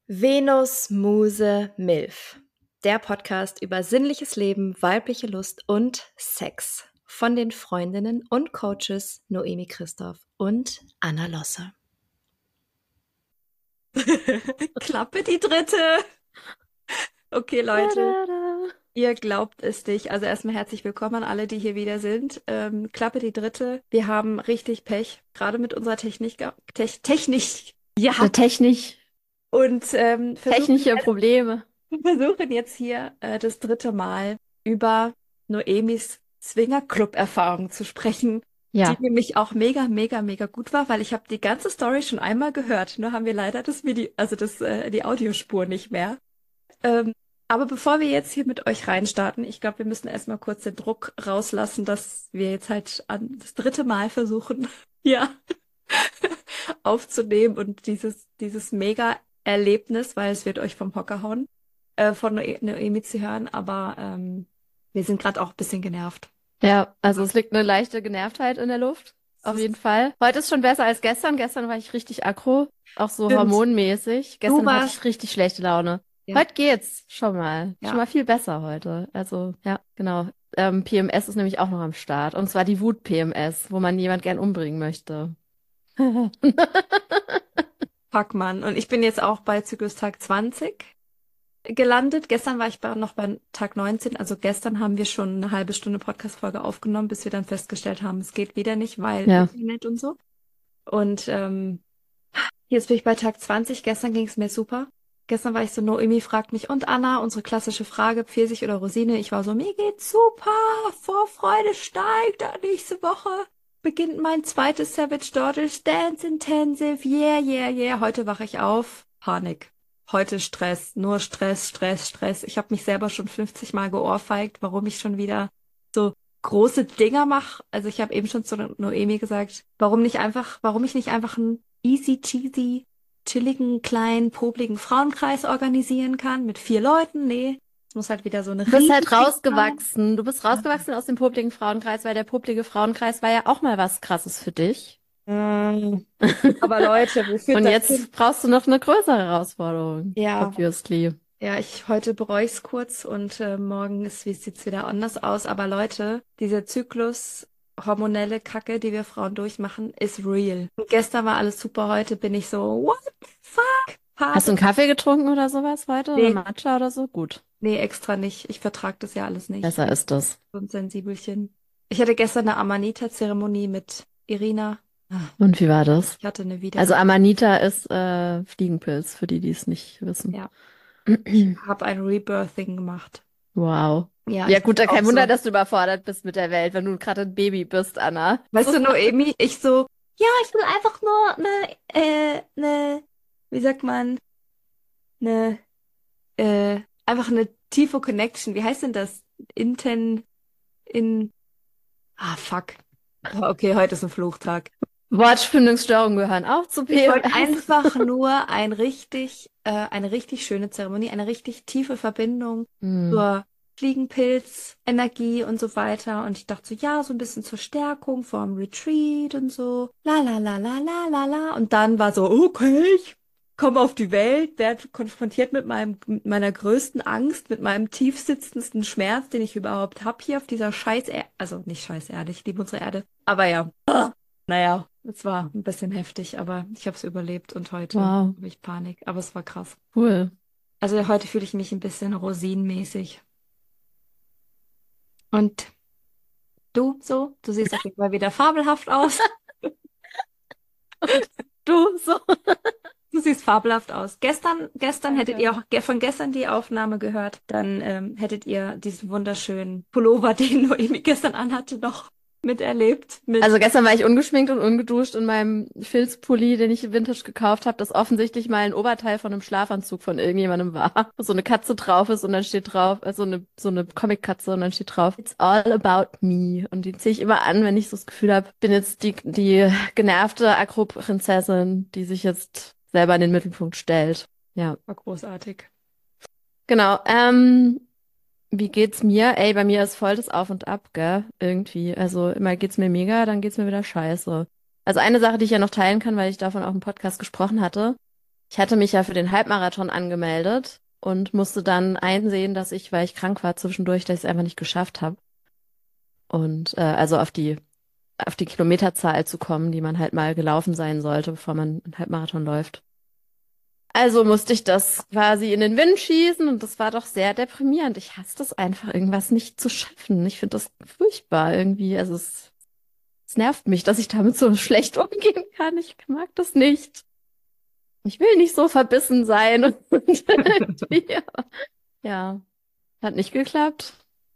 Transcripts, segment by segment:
Venus, Muse, Milf. Der Podcast über sinnliches Leben, weibliche Lust und Sex. Von den Freundinnen und Coaches Noemi Christoph und Anna Losse. Klappe die dritte. Okay, Leute, ihr glaubt es nicht. Also erstmal herzlich willkommen an alle, die hier wieder sind. Klappe die dritte. Wir haben richtig Pech, gerade mit unserer Technik, Technik Ja, technisch und technische Probleme. versuchen jetzt hier das dritte Mal über Noemis Swingerclub-Erfahrung zu sprechen, die Ja, nämlich auch mega, mega, mega gut war, weil ich habe die ganze Story schon einmal gehört. Nur haben wir leider das Video, also die Audiospur nicht mehr. Ähm, aber bevor wir jetzt hier mit euch reinstarten, ich glaube, wir müssen erstmal kurz den Druck rauslassen, dass wir jetzt halt das dritte Mal versuchen, ja, aufzunehmen und dieses Mega-Erlebnis, weil es wird euch vom Hocker hauen, von Noemi zu hören, aber wir sind gerade auch ein bisschen genervt. ja, also es liegt eine leichte Genervtheit in der Luft. Es Auf ist- jeden Fall. Heute ist schon besser als gestern. Gestern war ich richtig aggro, auch so Stimmt. hormonmäßig. Du Gestern hatte warst, ich richtig schlechte Laune. ja, Heute geht's schon mal. Schon ja. mal viel besser heute. Also, ja, genau. PMS ist nämlich auch noch am Start. Und zwar die Wut-PMS, wo man jemand gern umbringen möchte. Fuck, Mann. Und ich bin jetzt auch bei Zyklustag 20 gelandet. Gestern war ich noch bei Tag 19. Also gestern haben wir schon eine halbe Stunde Podcast-Folge aufgenommen, bis wir dann festgestellt haben, es geht wieder nicht, weil Ja. Internet und so. Und jetzt bin ich bei Tag 20. Gestern ging es mir super. Gestern war ich so, Noemi fragt mich, und Anna, unsere klassische Frage, Pfirsich oder Rosine? Ich war so, mir geht's super, Vorfreude steigt. Nächste Woche beginnt mein zweites Savage Daughters Dance Intensive. Yeah, yeah, yeah. Heute wache ich auf. Panik. Heute Stress. Nur Stress, Stress, Stress. Ich habe mich selber schon 50 Mal geohrfeigt, warum ich schon wieder so große Dinger mache. Also ich habe eben schon zu Noemi gesagt, warum ich nicht einfach einen easy cheesy, chilligen, kleinen, popligen Frauenkreis organisieren kann mit 4 Leuten. Nee, es muss halt wieder so eine Du bist halt riesige sein. rausgewachsen. Du bist rausgewachsen aus dem popligen Frauenkreis, weil der poplige Frauenkreis war ja auch mal was Krasses für dich. Mm. Aber Leute, wo führt Und das hin? jetzt brauchst du noch eine größere Herausforderung, Ja, obviously. ja, heute bereue ich es kurz und morgen sieht's wieder anders aus. Aber Leute, dieser Zyklus, hormonelle Kacke, die wir Frauen durchmachen, ist real. Und gestern war alles super, heute bin ich so, what the fuck? Hast du einen Kaffee getrunken oder sowas heute? Oder Nee, Matcha oder so? Gut. nee, extra nicht. Ich vertrage das ja alles nicht. Besser ist das. So ein Sensibelchen. Ich hatte gestern eine Amanita-Zeremonie mit Irina. Ah, Und wie war das? ich hatte eine Also Wiedergeburt. Amanita ist Fliegenpilz, für die, die es nicht wissen. Ja, ich habe ein Rebirthing gemacht. Wow. Ja, Ja ich gut, dachte da auch kein Wunder, so. dass du überfordert bist mit der Welt, wenn du gerade ein Baby bist, Anna. Weißt du, Noemi, ich so, ja, ich will einfach nur wie sagt man, eine, einfach eine tiefe Connection. Wie heißt denn das? Inten, in, fuck. Okay, heute ist ein Fluchtag. Wortfindungsstörungen gehören auch zu Ich wollte PMS. einfach nur eine richtig schöne Zeremonie, eine richtig tiefe Verbindung Hm. zur Fliegenpilz, Energie und so weiter. Und ich dachte so, ja, so ein bisschen zur Stärkung vorm Retreat und so. La la la la la la la. Und dann war so, okay, ich komme auf die Welt, werde konfrontiert mit meiner größten Angst, mit meinem tiefsitzendsten Schmerz, den ich überhaupt habe hier auf dieser Scheiß Erde. Also nicht Scheiß Erde, ich liebe unsere Erde. Aber ja. Naja, es war ein bisschen heftig, aber ich habe es überlebt und heute Wow, habe ich Panik. Aber es war krass. cool. Also heute fühle ich mich ein bisschen rosinenmäßig. Und du so? Du siehst auf jeden Fall wieder fabelhaft aus. Und du so? Du siehst fabelhaft aus. Gestern hättet Danke. ihr auch von gestern die Aufnahme gehört, dann hättet ihr diesen wunderschönen Pullover, den Noemi gestern anhatte, noch miterlebt. Also Mit gestern war ich ungeschminkt und ungeduscht in meinem Filzpulli, den ich Vintage gekauft habe, das offensichtlich mal ein Oberteil von einem Schlafanzug von irgendjemandem war. Wo so eine Katze drauf ist und dann steht drauf, so eine Comic-Katze und dann steht drauf, It's all about me. Und die ziehe ich immer an, wenn ich so das Gefühl habe, bin jetzt die genervte Agro-Prinzessin, die sich jetzt selber in den Mittelpunkt stellt. Ja, war großartig. genau. Wie geht's mir? Ey, bei mir ist voll das Auf und Ab, gell? Irgendwie. Also immer geht's mir mega, dann geht's mir wieder scheiße. Also eine Sache, die ich ja noch teilen kann, weil ich davon auch im Podcast gesprochen hatte. Ich hatte mich ja für den Halbmarathon angemeldet und musste dann einsehen, dass ich, weil ich krank war zwischendurch, dass ich es einfach nicht geschafft habe. Und also auf die Kilometerzahl zu kommen, die man halt mal gelaufen sein sollte, bevor man einen Halbmarathon läuft. Also musste ich das quasi in den Wind schießen und das war doch sehr deprimierend. Ich hasse das einfach, irgendwas nicht zu schaffen. Ich finde das furchtbar irgendwie. Es nervt mich, dass ich damit so schlecht umgehen kann. Ich mag das nicht. Ich will nicht so verbissen sein und irgendwie, ja, hat nicht geklappt.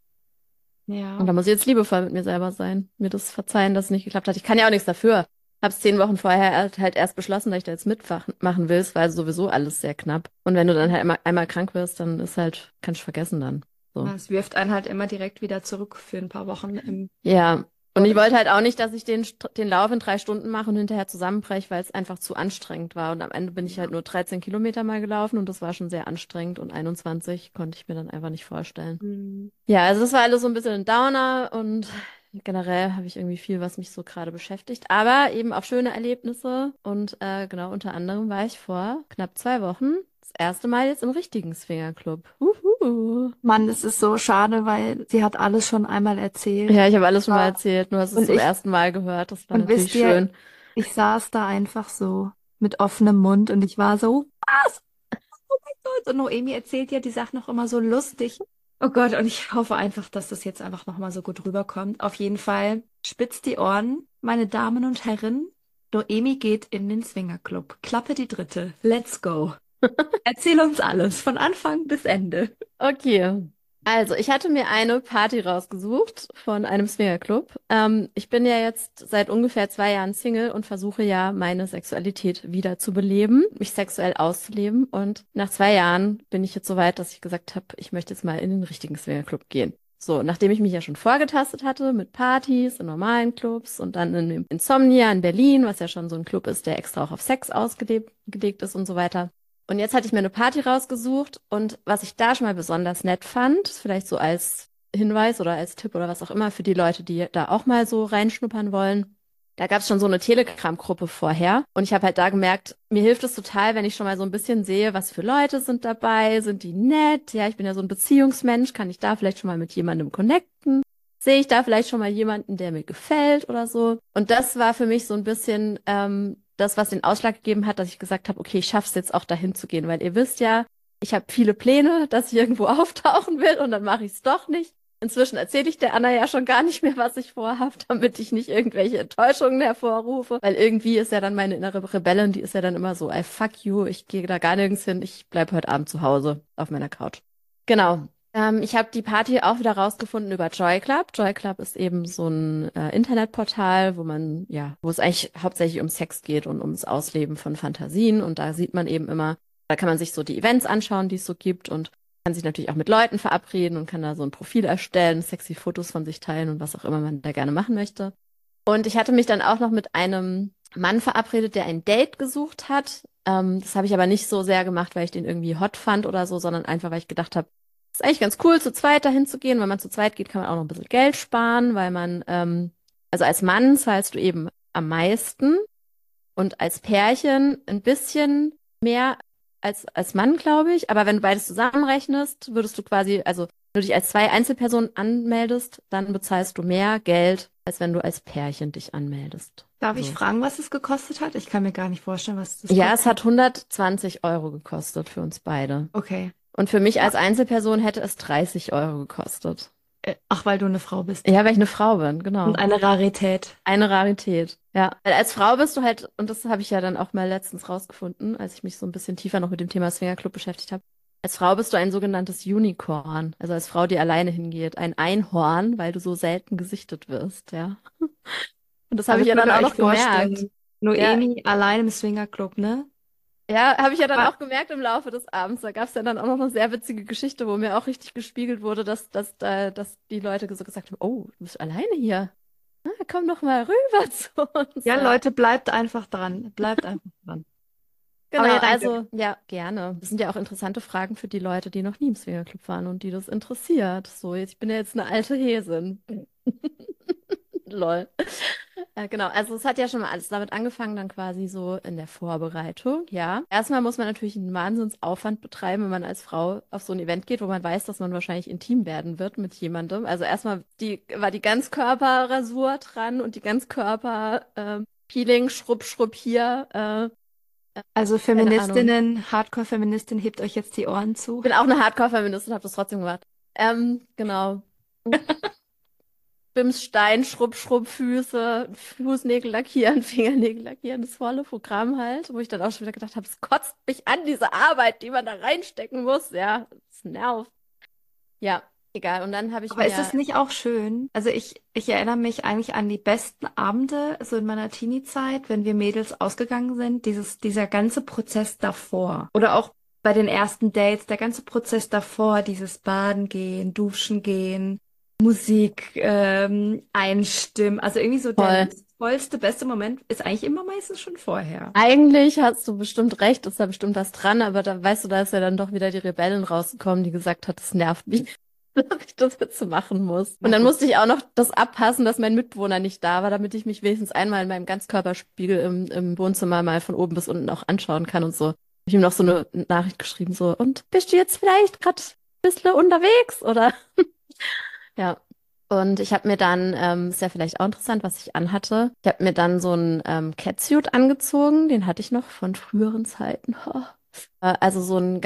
Und Ja. da muss ich jetzt liebevoll mit mir selber sein, mir das verzeihen, dass es nicht geklappt hat. Ich kann ja auch nichts dafür. Hab's 10 Wochen vorher halt erst beschlossen, dass ich da jetzt mitmachen will. Es war sowieso alles sehr knapp. Und wenn du dann halt einmal krank wirst, dann ist halt, kannst du vergessen dann. So. Es wirft einen halt immer direkt wieder zurück für ein paar Wochen im Ja. Und ich Volles. wollte halt auch nicht, dass ich den Lauf in 3 Stunden mache und hinterher zusammenbreche, weil es einfach zu anstrengend war. Und am Ende bin ich halt Ja. nur 13 Kilometer mal gelaufen und das war schon sehr anstrengend und 21 konnte ich mir dann einfach nicht vorstellen. Hm. Ja, also das war alles so ein bisschen ein Downer und generell habe ich irgendwie viel, was mich so gerade beschäftigt. Aber eben auch schöne Erlebnisse und genau, unter anderem war ich vor knapp 2 Wochen das erste Mal jetzt im richtigen Swingerclub. Uhu. Mann, es ist so schade, weil sie hat alles schon einmal erzählt. Ja, ich habe alles schon mal Ah. erzählt, nur hast es Und zum ich, ersten Mal gehört. Das war und wisst natürlich ihr, schön. ich saß da einfach so mit offenem Mund und ich war so, was? Oh mein Gott. Und Noemi erzählt ja die Sachen noch immer so lustig. Oh Gott, und ich hoffe einfach, dass das jetzt einfach nochmal so gut rüberkommt. Auf jeden Fall spitzt die Ohren, meine Damen und Herren. Noemi geht in den Swingerclub. Klappe die dritte. Let's go. Erzähl uns alles, von Anfang bis Ende. Okay. Also, ich hatte mir eine Party rausgesucht von einem Swingerclub. Ich bin ja jetzt seit ungefähr 2 Jahren Single und versuche ja, meine Sexualität wieder zu beleben, mich sexuell auszuleben. Und nach 2 Jahren bin ich jetzt so weit, dass ich gesagt habe, ich möchte jetzt mal in den richtigen Swingerclub gehen. So, nachdem ich mich ja schon vorgetastet hatte mit Partys in normalen Clubs und dann in dem Insomnia in Berlin, was ja schon so ein Club ist, der extra auch auf Sex ausgelegt ist und so weiter. Und jetzt hatte ich mir eine Party rausgesucht und was ich da schon mal besonders nett fand, vielleicht so als Hinweis oder als Tipp oder was auch immer für die Leute, die da auch mal so reinschnuppern wollen. Da gab es schon so eine Telegram-Gruppe vorher und ich habe halt da gemerkt, mir hilft es total, wenn ich schon mal so ein bisschen sehe, was für Leute sind dabei, sind die nett? Ja, ich bin ja so ein Beziehungsmensch, kann ich da vielleicht schon mal mit jemandem connecten? Sehe ich da vielleicht schon mal jemanden, der mir gefällt oder so? Und das war für mich so ein bisschen das, was den Ausschlag gegeben hat, dass ich gesagt habe, okay, ich schaff's jetzt auch dahin zu gehen, weil ihr wisst ja, ich habe viele Pläne, dass ich irgendwo auftauchen will und dann mache ich es doch nicht. Inzwischen erzähle ich der Anna ja schon gar nicht mehr, was ich vorhabe, damit ich nicht irgendwelche Enttäuschungen hervorrufe, weil irgendwie ist ja dann meine innere Rebellin, die ist ja dann immer so, I fuck you, ich gehe da gar nirgends hin, ich bleib heute Abend zu Hause auf meiner Couch. Genau. Ich habe die Party auch wieder rausgefunden über Joy Club. Joy Club ist eben so ein Internetportal, wo man, ja, wo es eigentlich hauptsächlich um Sex geht und ums Ausleben von Fantasien. Und da sieht man eben immer, da kann man sich so die Events anschauen, die es so gibt und kann sich natürlich auch mit Leuten verabreden und kann da so ein Profil erstellen, sexy Fotos von sich teilen und was auch immer man da gerne machen möchte. Und ich hatte mich dann auch noch mit einem Mann verabredet, der ein Date gesucht hat. Das habe ich aber nicht so sehr gemacht, weil ich den irgendwie hot fand oder so, sondern einfach, weil ich gedacht habe, ist eigentlich ganz cool, zu zweit dahin zu gehen. Wenn man zu zweit geht, kann man auch noch ein bisschen Geld sparen, weil man, also als Mann zahlst du eben am meisten und als Pärchen ein bisschen mehr als Mann, glaube ich. Aber wenn du beides zusammenrechnest, würdest du quasi, also wenn du dich als zwei Einzelpersonen anmeldest, dann bezahlst du mehr Geld, als wenn du als Pärchen dich anmeldest. Darf ich So. fragen, was es gekostet hat? Ich kann mir gar nicht vorstellen, was das Ja, es kostet. hat 120 € gekostet für uns beide. Okay. Und für mich Ja. als Einzelperson hätte es 30 € gekostet. Ach, weil du eine Frau bist. Ja, weil ich eine Frau bin, Und genau. eine Rarität. Eine Rarität. Ja. Weil als Frau bist du halt, und das habe ich ja dann auch mal letztens rausgefunden, als ich mich so ein bisschen tiefer noch mit dem Thema Swingerclub beschäftigt habe. Als Frau bist du ein sogenanntes Unicorn. Also als Frau, die alleine hingeht. Ein Einhorn, weil du so selten gesichtet wirst, ja. Und das habe Also ich ja könnt dann ihr auch euch noch gemerkt. vorstellen, Ja, Noemi allein im Swingerclub, ne? ja, habe ich ja dann Aber auch gemerkt im Laufe des Abends. Da gab es ja dann auch noch eine sehr witzige Geschichte, wo mir auch richtig gespiegelt wurde, dass die Leute so gesagt haben, oh, du bist alleine hier. Ah, komm doch mal rüber zu uns. ja, Ja. Leute, bleibt einfach dran. Bleibt einfach dran. Aber Genau, ja, danke. also ja, gerne. Das sind ja auch interessante Fragen für die Leute, die noch nie im Swingerclub waren und die das interessiert. So, ich bin ja jetzt eine alte Häsin. Lol. Genau, also es hat ja schon mal alles damit angefangen, dann quasi so in der Vorbereitung, ja. Erstmal muss man natürlich einen Wahnsinnsaufwand betreiben, wenn man als Frau auf so ein Event geht, wo man weiß, dass man wahrscheinlich intim werden wird mit jemandem. Also erstmal war die Ganzkörperrasur dran und die Peeling, Schrubb, Schrubb hier, Also keine Ahnung. Hardcore-Feministin, hebt euch jetzt die Ohren zu. Bin auch eine Hardcore-Feministin, habe das trotzdem gemacht. Genau. Bimsstein, Schrubb, Schrubb, Füße, Fußnägel lackieren, Fingernägel lackieren, das volle Programm halt, wo ich dann auch schon wieder gedacht habe, es kotzt mich an, diese Arbeit, die man da reinstecken muss. Ja, das nervt. Ja, egal. Und dann habe ich Aber ist mir, es nicht auch schön? Also ich erinnere mich eigentlich an die besten Abende, so in meiner Teenie-Zeit, wenn wir Mädels ausgegangen sind, dieser ganze Prozess davor. Oder auch bei den ersten Dates, der ganze Prozess davor, dieses Baden gehen, Duschen gehen, Musik einstimmen. Also irgendwie so der voll. lustvollste, beste Moment ist eigentlich immer meistens schon vorher. Eigentlich hast du bestimmt recht, ist da bestimmt was dran, aber da weißt du, da ist ja dann doch wieder die Rebellin rausgekommen, die gesagt hat, das nervt mich, dass ich das jetzt so machen muss. Und Na dann gut. musste ich auch noch das abpassen, dass mein Mitbewohner nicht da war, damit ich mich wenigstens einmal in meinem Ganzkörperspiegel im Wohnzimmer mal von oben bis unten auch anschauen kann und so. Hab ich ihm noch so eine Nachricht geschrieben, so, und bist du jetzt vielleicht gerade ein bisschen unterwegs, oder? Ja. Und ich habe mir dann, ist ja vielleicht auch interessant, was ich anhatte. Ich habe mir dann so einen Catsuit angezogen, den hatte ich noch von früheren Zeiten. Also so ein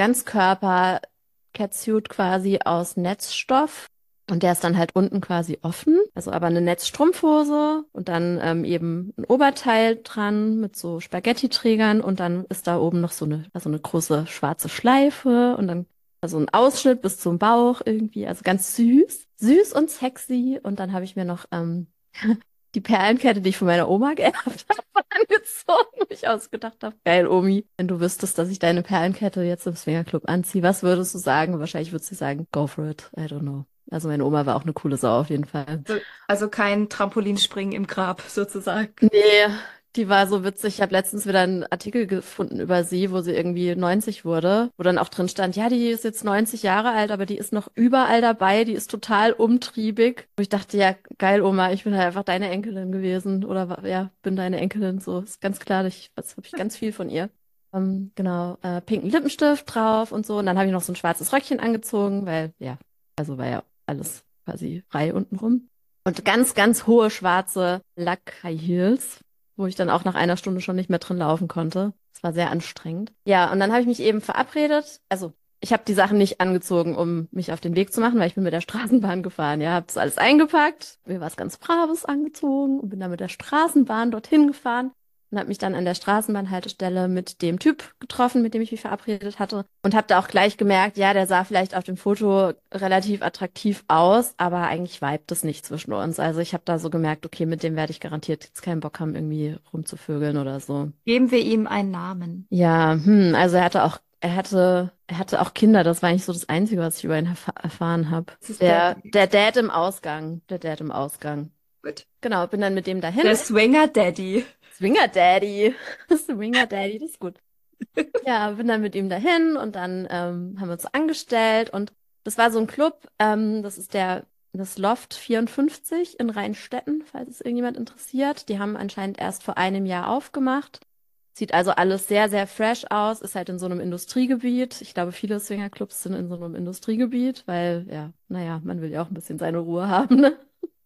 Ganzkörper-Catsuit quasi aus Netzstoff. Und der ist dann halt unten quasi offen, also aber eine Netzstrumpfhose und dann eben ein Oberteil dran mit so Spaghetti-Trägern und dann ist da oben noch so eine große schwarze Schleife und dann also ein Ausschnitt bis zum Bauch irgendwie, also ganz süß, süß und sexy. Und dann habe ich mir noch die Perlenkette, die ich von meiner Oma geerbt habe, angezogen, wo ich ausgedacht habe. Geil, Omi, wenn du wüsstest, dass ich deine Perlenkette jetzt im Swingerclub anziehe, was würdest du sagen? Wahrscheinlich würde sie sagen, go for it. I don't know. Also meine Oma war auch eine coole Sau auf jeden Fall. Also kein Trampolinspringen im Grab sozusagen. Nee, die war so witzig. Ich habe letztens wieder einen Artikel gefunden über sie, wo sie irgendwie 90 wurde, wo dann auch drin stand, ja, die ist jetzt 90 Jahre alt, aber die ist noch überall dabei, die ist total umtriebig. Wo ich dachte, ja, geil, Oma, ich bin halt einfach deine Enkelin gewesen oder ja, bin deine Enkelin, so ist ganz klar, was habe ich ganz viel von ihr. Genau, pinken Lippenstift drauf und so. Und dann habe ich noch so ein schwarzes Röckchen angezogen, weil ja, also war ja alles quasi frei untenrum. Und ganz, ganz hohe schwarze Lack-High Heels, wo ich dann auch nach einer Stunde schon nicht mehr drin laufen konnte. Das war sehr anstrengend. Ja, und dann habe ich mich eben verabredet. Also, ich habe die Sachen nicht angezogen, um mich auf den Weg zu machen, weil ich bin mit der Straßenbahn gefahren. Ja, habe das alles eingepackt, mir was ganz Braves angezogen und bin dann mit der Straßenbahn dorthin gefahren und habe mich dann an der Straßenbahnhaltestelle mit dem Typ getroffen, mit dem ich mich verabredet hatte. Und habe da auch gleich gemerkt, ja, der sah vielleicht auf dem Foto relativ attraktiv aus, aber eigentlich vibet es nicht zwischen uns. Also ich habe da so gemerkt, okay, mit dem werde ich garantiert jetzt keinen Bock haben, irgendwie rumzuvögeln oder so. Geben wir ihm einen Namen. Ja, also er hatte auch Kinder. Das war eigentlich so das Einzige, was ich über ihn erfahren habe. Das ist der Der Dad im Ausgang, der Dad im Ausgang. Gut. Genau, bin dann mit dem dahin. Der Swinger Daddy. Swinger Daddy. Swinger Daddy, das ist gut. Ja, bin dann mit ihm dahin und dann haben wir uns so angestellt und das war so ein Club, das ist das Loft 54 in Rheinstetten, falls es irgendjemand interessiert. Die haben anscheinend erst vor einem Jahr aufgemacht. Sieht also alles sehr, sehr fresh aus, ist halt in so einem Industriegebiet. Ich glaube, viele Swingerclubs sind in so einem Industriegebiet, weil, ja, naja, man will ja auch ein bisschen seine Ruhe haben, ne?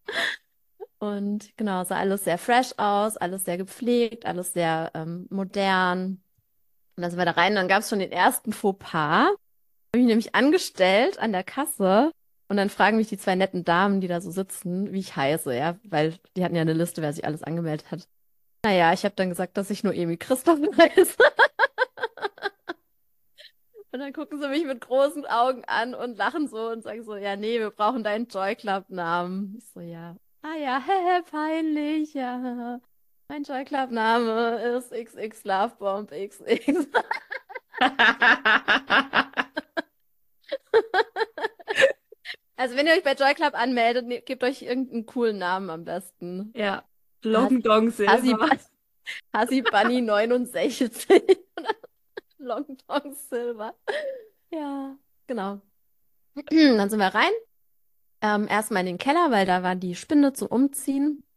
Und genau, sah alles sehr fresh aus, alles sehr gepflegt, alles sehr modern. Und dann sind wir da rein und dann gab es schon den ersten Fauxpas. Habe ich nämlich angestellt an der Kasse und dann fragen mich die zwei netten Damen, die da so sitzen, wie ich heiße, ja, weil die hatten ja eine Liste, wer sich alles angemeldet hat. Naja, ich habe dann gesagt, dass ich nur Emi Christoph heiße. Und dann gucken sie mich mit großen Augen an und lachen so und sagen so, ja, nee, wir brauchen deinen Joy Club-Namen. Ich so, ja. Ah ja, peinlich, ja. Mein Joy Club-Name ist XX Lovebomb XX. Also wenn ihr euch bei Joy Club anmeldet, gebt euch irgendeinen coolen Namen am besten. Ja. Has Long Dong Hasi, Silver. Hasi Bunny 69. Long Dong Silver. Ja, genau. Dann sind wir rein. Erstmal in den Keller, weil da war die Spinde zum Umziehen.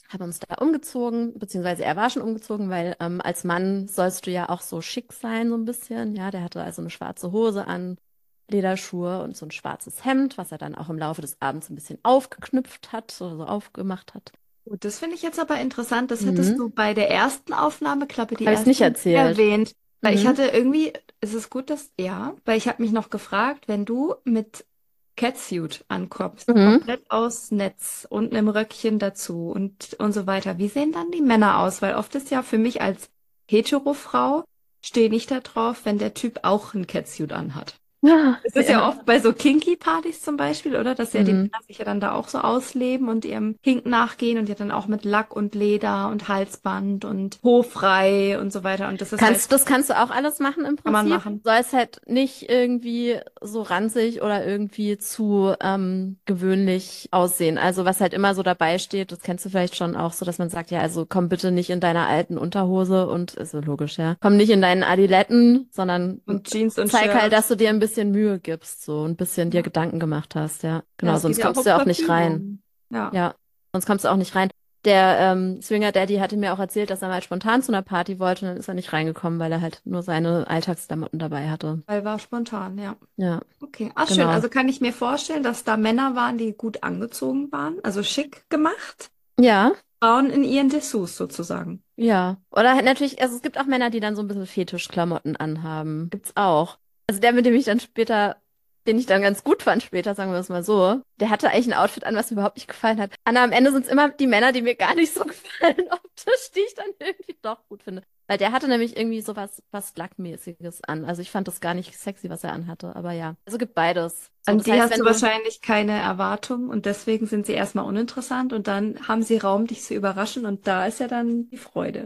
haben uns da umgezogen, beziehungsweise er war schon umgezogen, weil als Mann sollst du ja auch so schick sein, so ein bisschen. Ja, der hatte also eine schwarze Hose an, Lederschuhe und so ein schwarzes Hemd, was er dann auch im Laufe des Abends ein bisschen aufgeknüpft hat oder so aufgemacht hat. Gut, das finde ich jetzt aber interessant. Das hättest Mhm. du bei der ersten Aufnahmeklappe, die Habe ich es nicht erste, nicht erzählt. erwähnt. Weil ich Mhm. hatte irgendwie, es ist gut, dass, ja, weil ich habe mich noch gefragt, wenn du mit Catsuit ankommst, Mhm. komplett aus Netz und einem Röckchen dazu und so weiter, wie sehen dann die Männer aus? Weil oft ist ja für mich als Hetero-Frau, stehe nicht da drauf, wenn der Typ auch ein Catsuit anhat. Ja, Es ist ja ja. oft bei so Kinky-Partys zum Beispiel, oder? Dass ja die Mhm. Männer sich ja dann da auch so ausleben und ihrem Kink nachgehen und ja dann auch mit Lack und Leder und Halsband und Po frei und so weiter. Und das ist halt, Das kannst du auch alles machen im kann man Prinzip. machen. Soll es halt nicht irgendwie so ranzig oder irgendwie zu gewöhnlich aussehen. Also was halt immer so dabei steht, das kennst du vielleicht schon auch so, dass man sagt, ja, also komm bitte nicht in deiner alten Unterhose und ist so logisch, ja. Komm nicht in deinen Adiletten, sondern Und Jeans und zeig halt, dass Shirt. du dir ein bisschen Mühe gibst, so ein bisschen dir Ja, Gedanken gemacht hast, ja. ja, Genau, es geht sonst ja auch kommst um du ja auch nicht rein. Verführung. Ja. Ja, sonst kommst du auch nicht rein. Der Swinger Daddy hatte mir auch erzählt, dass er mal spontan zu einer Party wollte und dann ist er nicht reingekommen, weil er halt nur seine Alltagsklamotten dabei hatte. Weil war spontan, ja. Ja, Okay. Ach, schön. genau. Also kann ich mir vorstellen, dass da Männer waren, die gut angezogen waren, also schick gemacht. Ja, Frauen in ihren Dessous sozusagen. ja. Oder halt natürlich, also es gibt auch Männer, die dann so ein bisschen Fetischklamotten anhaben. Gibt's auch. Also der, mit dem ich dann später, den ich dann ganz gut fand später, sagen wir es mal so, der hatte eigentlich ein Outfit an, was mir überhaupt nicht gefallen hat. Anna, am Ende sind es immer die Männer, die mir gar nicht so gefallen optisch, die ich dann irgendwie doch gut finde. Weil der hatte nämlich irgendwie so was Lackmäßiges an. Also ich fand das gar nicht sexy, was er anhatte. Aber ja, also gibt beides. So, An das die heißt, hast wenn du du, wahrscheinlich keine Erwartung und deswegen sind sie erstmal uninteressant und dann haben sie Raum, dich zu überraschen und da ist ja dann die Freude.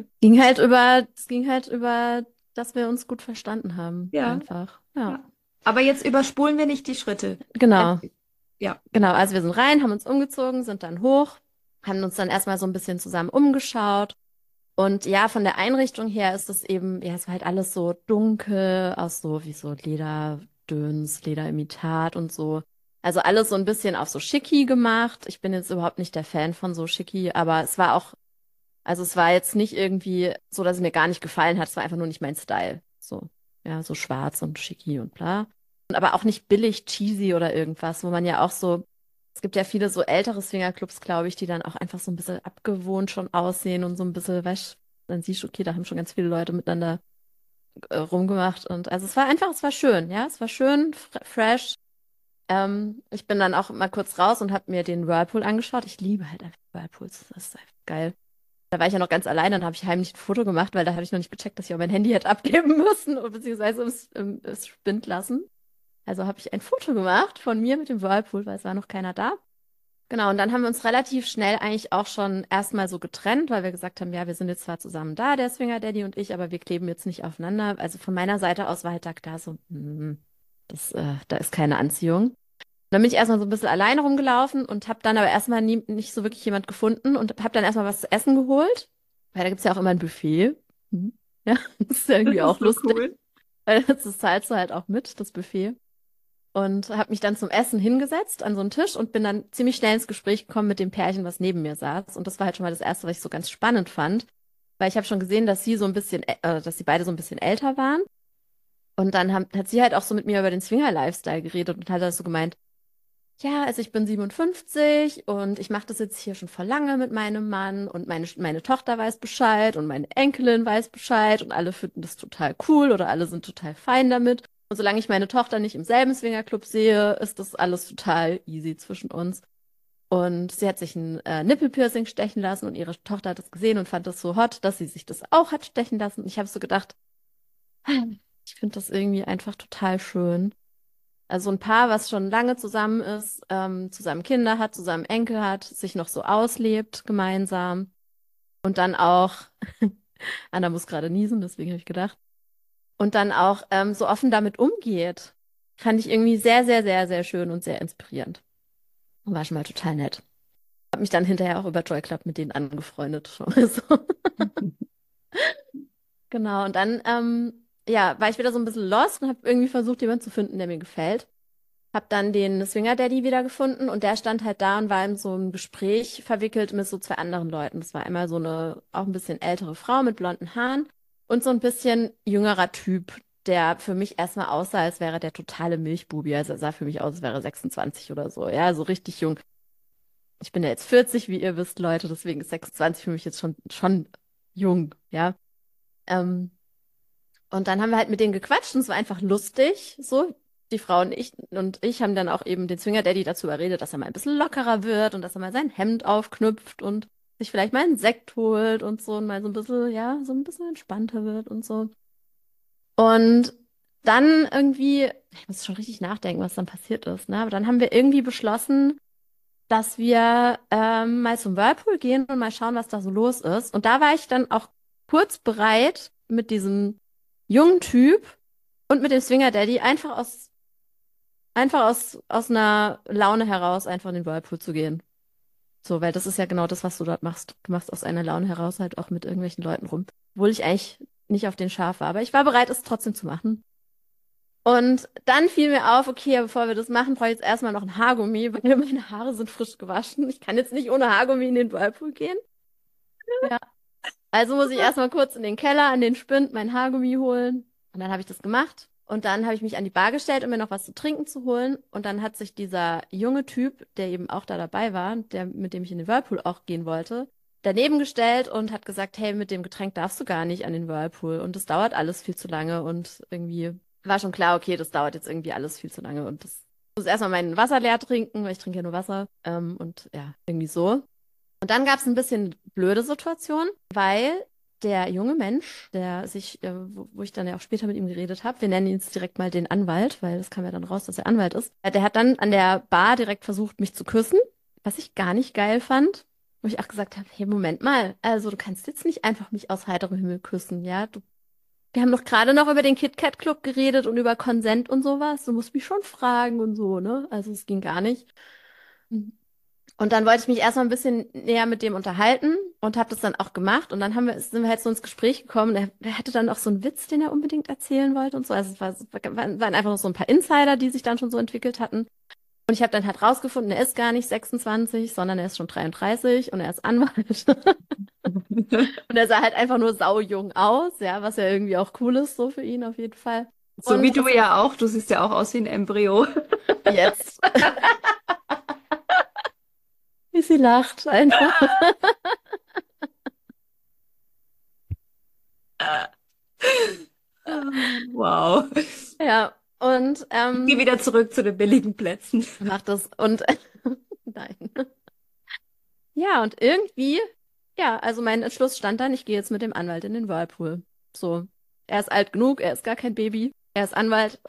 es ging halt über, dass wir uns gut verstanden haben. Ja, Einfach. Ja. ja. Aber jetzt überspulen wir nicht die Schritte. Genau. Erzähl. Ja. Genau, also wir sind rein, haben uns umgezogen, sind dann hoch, haben uns dann erstmal so ein bisschen zusammen umgeschaut. Und ja, von der Einrichtung her ist es eben, ja, es war halt alles so dunkel, aus so wie so Lederdöns, Lederimitat und so. Also alles so ein bisschen auf so schicki gemacht. Ich bin jetzt überhaupt nicht der Fan von so schicki, aber es war auch, also es war jetzt nicht irgendwie so, dass es mir gar nicht gefallen hat. Es war einfach nur nicht mein Style. So, ja, so schwarz und schicki und bla. Und aber auch nicht billig cheesy oder irgendwas, wo man ja auch so, es gibt ja viele so ältere Swingerclubs, glaube ich, die dann auch einfach so ein bisschen abgewohnt schon aussehen und so ein bisschen, weißt, dann siehst du, okay, da haben schon ganz viele Leute miteinander rumgemacht und also es war einfach, es war schön, ja, es war schön, fresh. Ich bin dann auch mal kurz raus und habe mir den Whirlpool angeschaut. Ich liebe halt einfach Whirlpools, das ist einfach geil. Da war ich ja noch ganz allein, dann habe ich heimlich ein Foto gemacht, weil da hatte ich noch nicht gecheckt, dass ich auch mein Handy hätte abgeben müssen, beziehungsweise es Spind lassen. Also habe ich ein Foto gemacht von mir mit dem Whirlpool, weil es war noch keiner da. Genau, und dann haben wir uns relativ schnell eigentlich auch schon erstmal so getrennt, weil wir gesagt haben, ja, wir sind jetzt zwar zusammen da, der Swinger Daddy und ich, aber wir kleben jetzt nicht aufeinander. Also von meiner Seite aus war halt da klar so, da ist keine Anziehung. Dann bin ich erstmal so ein bisschen alleine rumgelaufen und habe dann aber erstmal nicht so wirklich jemand gefunden und habe dann erstmal was zu essen geholt, weil da gibt's ja auch immer ein Buffet. Mhm. Ja, das ist ja Das irgendwie auch ist so lustig, cool. weil das zahlst du halt auch mit, das Buffet. Und habe mich dann zum Essen hingesetzt an so einen Tisch und bin dann ziemlich schnell ins Gespräch gekommen mit dem Pärchen, was neben mir saß. Und das war halt schon mal das Erste, was ich so ganz spannend fand, weil ich habe schon gesehen, dass sie so ein bisschen, dass sie beide so ein bisschen älter waren. Und dann hat sie halt auch so mit mir über den Swinger-Lifestyle geredet und hat das so gemeint, ja, also ich bin 57 und ich mache das jetzt hier schon vor lange mit meinem Mann und meine Tochter weiß Bescheid und meine Enkelin weiß Bescheid und alle finden das total cool oder alle sind total fein damit. Und solange ich meine Tochter nicht im selben Swingerclub sehe, ist das alles total easy zwischen uns. Und sie hat sich ein Nippelpiercing stechen lassen und ihre Tochter hat das gesehen und fand das so hot, dass sie sich das auch hat stechen lassen. Und ich habe so gedacht, ich finde das irgendwie einfach total schön. Also ein Paar, was schon lange zusammen ist, zusammen Kinder hat, zusammen Enkel hat, sich noch so auslebt gemeinsam und dann auch, Anna muss gerade niesen, deswegen habe ich gedacht, und dann auch so offen damit umgeht, fand ich irgendwie sehr, sehr, sehr, sehr schön und sehr inspirierend. War schon mal total nett. Habe mich dann hinterher auch über Joy Club mit denen angefreundet. Schon mal so. Genau, und dann ja, war ich wieder so ein bisschen lost und habe irgendwie versucht, jemanden zu finden, der mir gefällt. Hab dann den Swinger Daddy wiedergefunden und der stand halt da und war in so ein Gespräch verwickelt mit so zwei anderen Leuten. Das war einmal so eine auch ein bisschen ältere Frau mit blonden Haaren und so ein bisschen jüngerer Typ, der für mich erstmal aussah, als wäre der totale Milchbubi. Also er sah für mich aus, als wäre er 26 oder so. Ja, so richtig jung. Ich bin ja jetzt 40, wie ihr wisst, Leute, deswegen ist 26 für mich jetzt schon jung, ja. Ähm, und dann haben wir halt mit denen gequatscht und es war einfach lustig, so. Die Frau und ich haben dann auch eben den Swinger Daddy dazu überredet, dass er mal ein bisschen lockerer wird und dass er mal sein Hemd aufknüpft und sich vielleicht mal einen Sekt holt und so und mal so ein bisschen, ja, so ein bisschen entspannter wird und so. Und dann irgendwie, ich muss schon richtig nachdenken, was dann passiert ist, ne? Aber dann haben wir irgendwie beschlossen, dass wir mal zum Whirlpool gehen und mal schauen, was da so los ist. Und da war ich dann auch kurz bereit, mit diesem jungen Typ und mit dem Swinger Daddy einfach aus einer Laune heraus einfach in den Whirlpool zu gehen. So, weil das ist ja genau das, was du dort machst. Du machst aus einer Laune heraus halt auch mit irgendwelchen Leuten rum. Obwohl ich eigentlich nicht auf den scharf war, aber ich war bereit, es trotzdem zu machen. Und dann fiel mir auf, okay, bevor wir das machen, brauche ich jetzt erstmal noch ein Haargummi, weil meine Haare sind frisch gewaschen. Ich kann jetzt nicht ohne Haargummi in den Whirlpool gehen. Ja. Also muss ich erstmal kurz in den Keller, an den Spind, mein Haargummi holen. Und dann habe ich das gemacht. Und dann habe ich mich an die Bar gestellt, um mir noch was zu trinken zu holen. Und dann hat sich dieser junge Typ, der eben auch da dabei war, mit dem ich in den Whirlpool auch gehen wollte, daneben gestellt und hat gesagt, hey, mit dem Getränk darfst du gar nicht an den Whirlpool. Und das dauert alles viel zu lange. Und irgendwie war schon klar, okay, das dauert jetzt irgendwie alles viel zu lange. Und das ich muss erstmal mein Wasser leer trinken, weil ich trinke ja nur Wasser. Und ja, irgendwie so. Und dann gab es ein bisschen blöde Situation, weil der junge Mensch, wo ich dann ja auch später mit ihm geredet habe, wir nennen ihn jetzt direkt mal den Anwalt, weil das kam ja dann raus, dass er Anwalt ist, der hat dann an der Bar direkt versucht, mich zu küssen, was ich gar nicht geil fand. Wo ich auch gesagt habe, hey, Moment mal, also du kannst jetzt nicht einfach mich aus heiterem Himmel küssen, ja? Wir haben doch gerade noch über den KitKat Club geredet und über Consent und sowas. Du musst mich schon fragen und so, ne? Also es ging gar nicht. Und dann wollte ich mich erstmal ein bisschen näher mit dem unterhalten und habe das dann auch gemacht. Und dann sind wir halt so ins Gespräch gekommen. Er hatte dann auch so einen Witz, den er unbedingt erzählen wollte und so. Also waren einfach noch so ein paar Insider, die sich dann schon so entwickelt hatten. Und ich habe dann halt rausgefunden, er ist gar nicht 26, sondern er ist schon 33 und er ist Anwalt. Und er sah halt einfach nur saujung aus, ja, was ja irgendwie auch cool ist, so für ihn auf jeden Fall. So wie du ja auch. Du siehst ja auch aus wie ein Embryo. Jetzt. Wie sie lacht einfach. Wow. Ja, und Geh wieder zurück zu den billigen Plätzen. macht das und nein. Ja, und irgendwie, ja, also mein Entschluss stand dann, ich gehe jetzt mit dem Anwalt in den Whirlpool. So, er ist alt genug, er ist gar kein Baby, er ist Anwalt.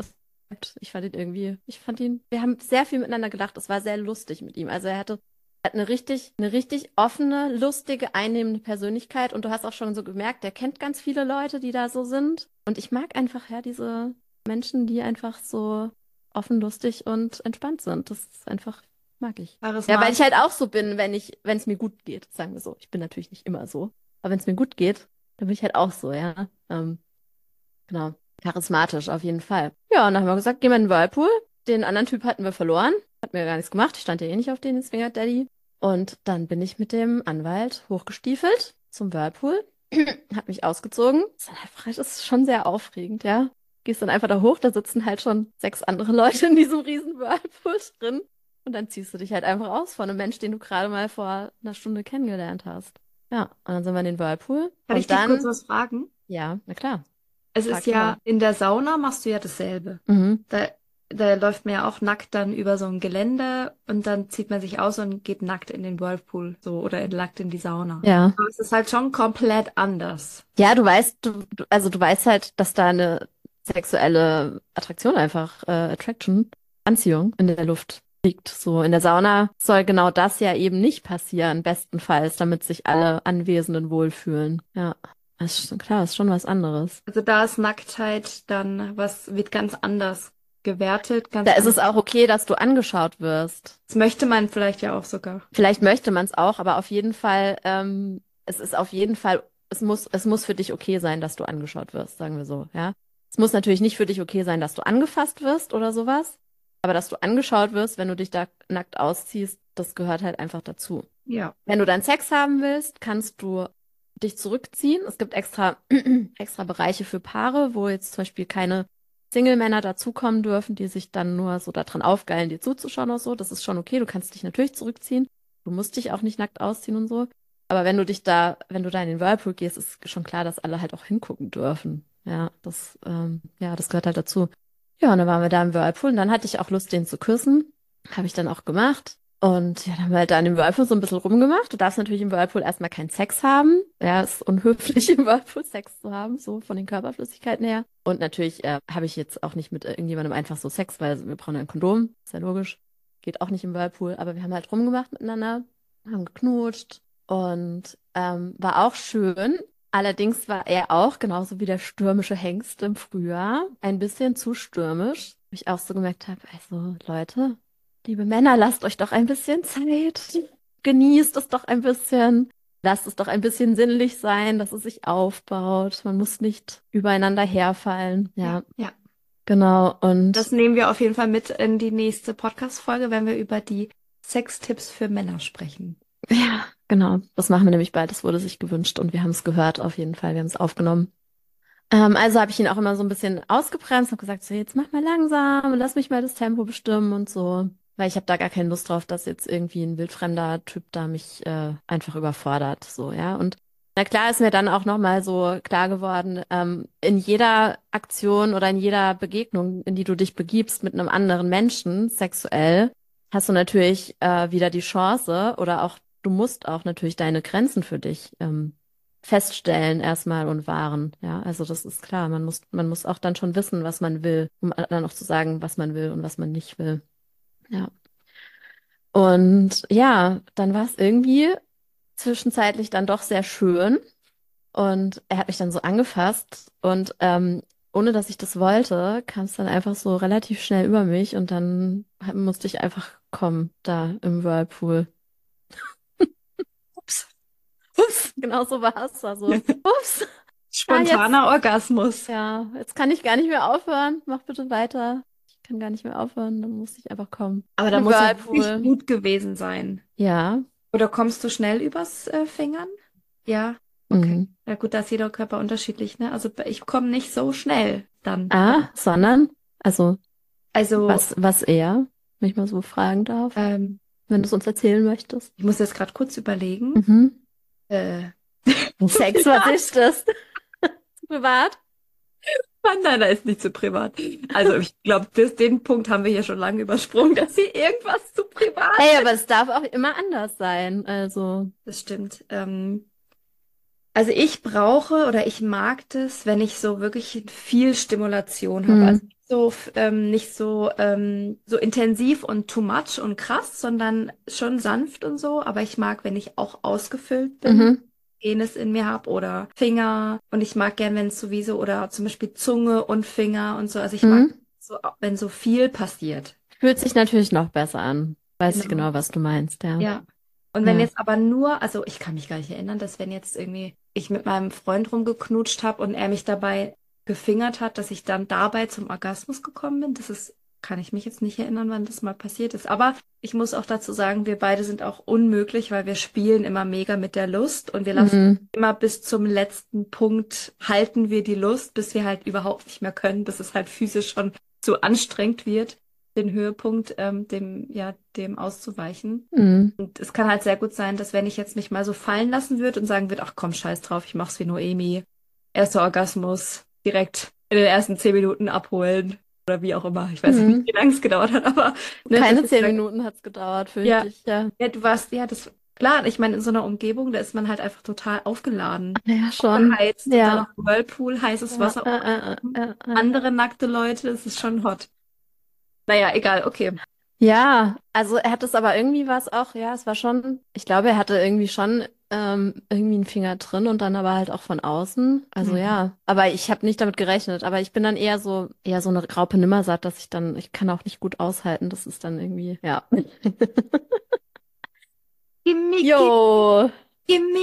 Ich fand ihn, wir haben sehr viel miteinander gelacht, es war sehr lustig mit ihm. Also er hat eine richtig offene, lustige, einnehmende Persönlichkeit und du hast auch schon so gemerkt, der kennt ganz viele Leute, die da so sind. Und ich mag einfach, ja, diese Menschen, die einfach so offen, lustig und entspannt sind. Das ist einfach, mag ich. Ja, weil ich halt auch so bin, wenn es mir gut geht, sagen wir so. Ich bin natürlich nicht immer so, aber wenn es mir gut geht, dann bin ich halt auch so, ja. Genau. Charismatisch auf jeden Fall. Ja, und dann haben wir gesagt, gehen wir in den Whirlpool. Den anderen Typ hatten wir verloren. Hat mir gar nichts gemacht. Ich stand ja eh nicht auf den Swinger Daddy. Und dann bin ich mit dem Anwalt hochgestiefelt zum Whirlpool. Hab mich ausgezogen. Das ist schon sehr aufregend, ja. Gehst dann einfach da hoch, da sitzen halt schon 6 andere Leute in diesem riesen Whirlpool drin. Und dann ziehst du dich halt einfach aus von einem Mensch, den du gerade mal vor einer Stunde kennengelernt hast. Ja, und dann sind wir in den Whirlpool. Kann ich dich kurz was fragen? Ja, na klar. Es ist ja, in der Sauna machst du ja dasselbe. Mhm. Da läuft man ja auch nackt dann über so ein Gelände und dann zieht man sich aus und geht nackt in den Whirlpool so oder nackt in die Sauna. Ja. Aber es ist halt schon komplett anders. Ja, du weißt, also du weißt halt, dass da eine sexuelle Attraktion einfach, Anziehung in der Luft liegt. So in der Sauna soll genau das ja eben nicht passieren, bestenfalls, damit sich alle Anwesenden wohlfühlen. Ja, das ist klar, ist schon was anderes. Also da ist Nacktheit dann wird ganz anders gewertet. Da ist es auch okay, dass du angeschaut wirst. Das möchte man vielleicht ja auch sogar. Vielleicht möchte man es auch, aber auf jeden Fall, es ist auf jeden Fall, es muss für dich okay sein, dass du angeschaut wirst, sagen wir so, ja. Es muss natürlich nicht für dich okay sein, dass du angefasst wirst oder sowas. Aber dass du angeschaut wirst, wenn du dich da nackt ausziehst, das gehört halt einfach dazu. Ja. Wenn du dann Sex haben willst, kannst du dich zurückziehen. Es gibt extra, extra Bereiche für Paare, wo jetzt zum Beispiel keine Single-Männer dazukommen dürfen, die sich dann nur so daran aufgeilen, dir zuzuschauen oder so. Das ist schon okay. Du kannst dich natürlich zurückziehen. Du musst dich auch nicht nackt ausziehen und so. Aber wenn du da in den Whirlpool gehst, ist schon klar, dass alle halt auch hingucken dürfen. Ja, das gehört halt dazu. Ja, und dann waren wir da im Whirlpool und dann hatte ich auch Lust, den zu küssen. Habe ich dann auch gemacht. Und ja, dann haben wir halt da in dem Whirlpool so ein bisschen rumgemacht. Du darfst natürlich im Whirlpool erstmal keinen Sex haben. Ja, es ist unhöflich, im Whirlpool Sex zu haben, so von den Körperflüssigkeiten her. Und natürlich habe ich jetzt auch nicht mit irgendjemandem einfach so Sex, weil wir brauchen ja ein Kondom. Ist ja logisch. Geht auch nicht im Whirlpool. Aber wir haben halt rumgemacht miteinander, haben geknutscht und war auch schön. Allerdings war er auch, genauso wie der stürmische Hengst im Frühjahr, ein bisschen zu stürmisch. Wo ich auch so gemerkt habe, also Leute, liebe Männer, lasst euch doch ein bisschen Zeit. Genießt es doch ein bisschen. Lasst es doch ein bisschen sinnlich sein, dass es sich aufbaut. Man muss nicht übereinander herfallen. Ja, Ja, ja. genau. Das Und nehmen wir auf jeden Fall mit in die nächste Podcast-Folge, wenn wir über die Sextipps für Männer sprechen. ja, genau. Das machen wir nämlich bald. Das wurde sich gewünscht und wir haben es gehört auf jeden Fall. Wir haben es aufgenommen. Also habe ich ihn auch immer so ein bisschen ausgebremst und gesagt, so jetzt mach mal langsam und lass mich mal das Tempo bestimmen und so. Weil ich habe da gar keine Lust drauf, dass jetzt irgendwie ein wildfremder Typ da mich einfach überfordert. So, ja. Und na klar ist mir dann auch nochmal so klar geworden, in jeder Aktion oder in jeder Begegnung, in die du dich begibst mit einem anderen Menschen, sexuell, hast du natürlich wieder die Chance oder auch, du musst auch natürlich deine Grenzen für dich feststellen erstmal und wahren. Ja, also das ist klar. Man muss auch dann schon wissen, was man will, um dann auch zu sagen, was man will und was man nicht will. Ja. Und ja, dann war es irgendwie zwischenzeitlich dann doch sehr schön. Und er hat mich dann so angefasst und ohne dass ich das wollte, kam es dann einfach so relativ schnell über mich und dann musste ich einfach kommen, da im Whirlpool. Ups. Ups, genau so war es. Also, ups, jetzt. Spontaner Orgasmus. Ja, jetzt kann ich gar nicht mehr aufhören. Mach bitte weiter. Ich kann gar nicht mehr aufhören. Dann muss ich einfach kommen. Aber da Im muss er wirklich Whirlpool. gut gewesen sein. Ja. Oder kommst du schnell übers Fingern? Ja, okay. Mhm. Ja gut, da ist jeder Körper unterschiedlich, ne? Also ich komme nicht so schnell dann. Sondern, also, Also, was eher, wenn ich mal so fragen darf, ähm, wenn du es uns erzählen möchtest. ich muss jetzt gerade kurz überlegen. Mhm. Äh, Sex, was ist das? Privat? Nein, da ist nicht zu privat. Also ich glaube, den Punkt haben wir hier schon lange übersprungen, dass hier irgendwas zu privat. Hey, aber es darf auch immer anders sein. Also, Das stimmt. Also ich brauche oder ich mag das, wenn ich so wirklich viel Stimulation habe. Also hm. nicht so, so intensiv und too much und krass, sondern schon sanft und so. Aber ich mag, wenn ich auch ausgefüllt bin, Mhm. Penis in mir habe oder Finger. Und ich mag gern, wenn es sowieso oder zum Beispiel Zunge und Finger und so. Also ich mag Mhm. so, wenn so viel passiert. Fühlt sich natürlich noch besser an. Weiß ich Genau. genau, was du meinst, ja. Ja. Und wenn Ja. jetzt aber nur, also ich kann mich gar nicht erinnern, dass wenn jetzt irgendwie ich mit meinem Freund rumgeknutscht habe und er mich dabei gefingert hat, dass ich dann dabei zum Orgasmus gekommen bin, kann ich mich jetzt nicht erinnern, wann das mal passiert ist. Aber ich muss auch dazu sagen, wir beide sind auch unmöglich, weil wir spielen immer mega mit der Lust und wir lassen Mhm. immer bis zum letzten Punkt halten wir die Lust, bis wir halt überhaupt nicht mehr können, bis es halt physisch schon zu anstrengend wird, den Höhepunkt, dem auszuweichen. Mhm. Und es kann halt sehr gut sein, dass wenn ich jetzt mich mal so fallen lassen würde und sagen würde, ach komm, scheiß drauf, ich mach's wie Noemi, erster Orgasmus, direkt in den ersten 10 Minuten abholen oder wie auch immer. Ich weiß nicht, Mhm. wie lange es gedauert hat, aber ne, das Keine ist 10 Minuten hat's gedauert, ja, fürchte ich, ja. ja, du warst, ja, das, klar, ich meine, in so einer Umgebung, da ist man halt einfach total aufgeladen, Ja, schon. aufgeheizt und dann Ja. noch Whirlpool, heißes Ja, Wasser, ja. andere nackte Leute, das ist schon hot. Naja, egal, okay. Ja, also er hat es aber irgendwie war es auch, ja, es war schon, ich glaube, er hatte irgendwie schon irgendwie einen Finger drin und dann aber halt auch von außen. Also Mhm. ja, aber ich habe nicht damit gerechnet. Aber ich bin dann eher so eine Raupe Nimmersatt, dass ich kann auch nicht gut aushalten. Das ist dann irgendwie, ja. Gimme, gimme, Jo, gimme.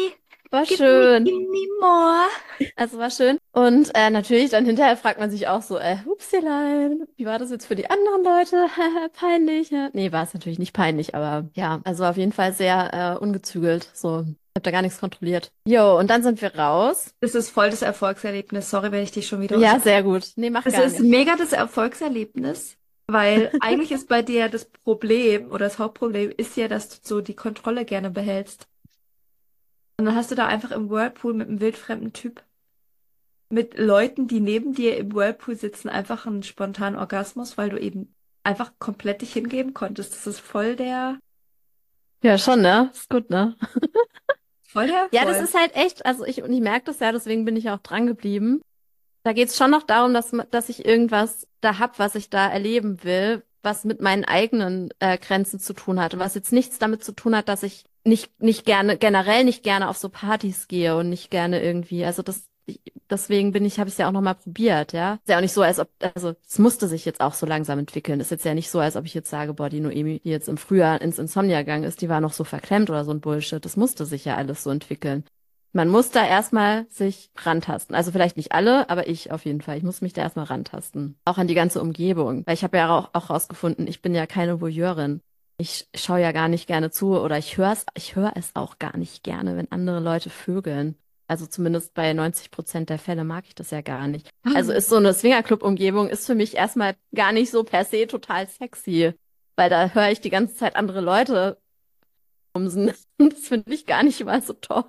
War Give schön. me more. Also war schön. Und natürlich, dann hinterher fragt man sich auch so, Hupsilein, wie war das jetzt für die anderen Leute? Peinlich. Ja. Nee, war es natürlich nicht peinlich, aber ja, also auf jeden Fall sehr ungezügelt. So, ich habe da gar nichts kontrolliert. Jo, und dann sind wir raus. Das ist voll das Erfolgserlebnis. Sorry, wenn ich dich schon wieder Ja, unter. sehr gut. Nee, mach Es gar ist nicht. mega das Erfolgserlebnis, weil eigentlich ist bei dir das Problem oder das Hauptproblem ist ja, dass du so die Kontrolle gerne behältst. Und dann hast du da einfach im Whirlpool mit einem wildfremden Typ, mit Leuten, die neben dir im Whirlpool sitzen, einfach einen spontanen Orgasmus, weil du eben einfach komplett dich hingeben konntest. Das ist Ja, schon, ne? Ist gut, ne? voll der Ja, das Erfolg. ist halt echt, also ich merke das ja, deswegen bin ich auch dran geblieben. Da geht's schon noch darum, dass ich irgendwas da hab, was ich da erleben will, was mit meinen eigenen Grenzen zu tun hat. Und was jetzt nichts damit zu tun hat, dass ich nicht gerne, generell nicht gerne auf so Partys gehe und nicht gerne irgendwie, also deswegen habe ich es ja auch nochmal probiert, ja. Ist ja auch nicht so, als ob, also es musste sich jetzt auch so langsam entwickeln. Ist jetzt ja nicht so, als ob ich jetzt sage, boah, die Noemi, die jetzt im Frühjahr ins Insomnia gegangen ist, die war noch so verklemmt oder so ein Bullshit. Das musste sich ja alles so entwickeln. Man muss da erstmal sich rantasten. Also vielleicht nicht alle, aber ich auf jeden Fall. Ich muss mich da erstmal rantasten. Auch an die ganze Umgebung. Weil ich habe ja auch rausgefunden, ich bin ja keine Voyeurin. Ich schaue ja gar nicht gerne zu oder ich höre es auch gar nicht gerne, wenn andere Leute vögeln. Also zumindest bei 90% der Fälle mag ich das ja gar nicht. Also ist so eine Swingerclub-Umgebung ist für mich erstmal gar nicht so per se total sexy. Weil da höre ich die ganze Zeit andere Leute bumsen. Das finde ich gar nicht mal so toll.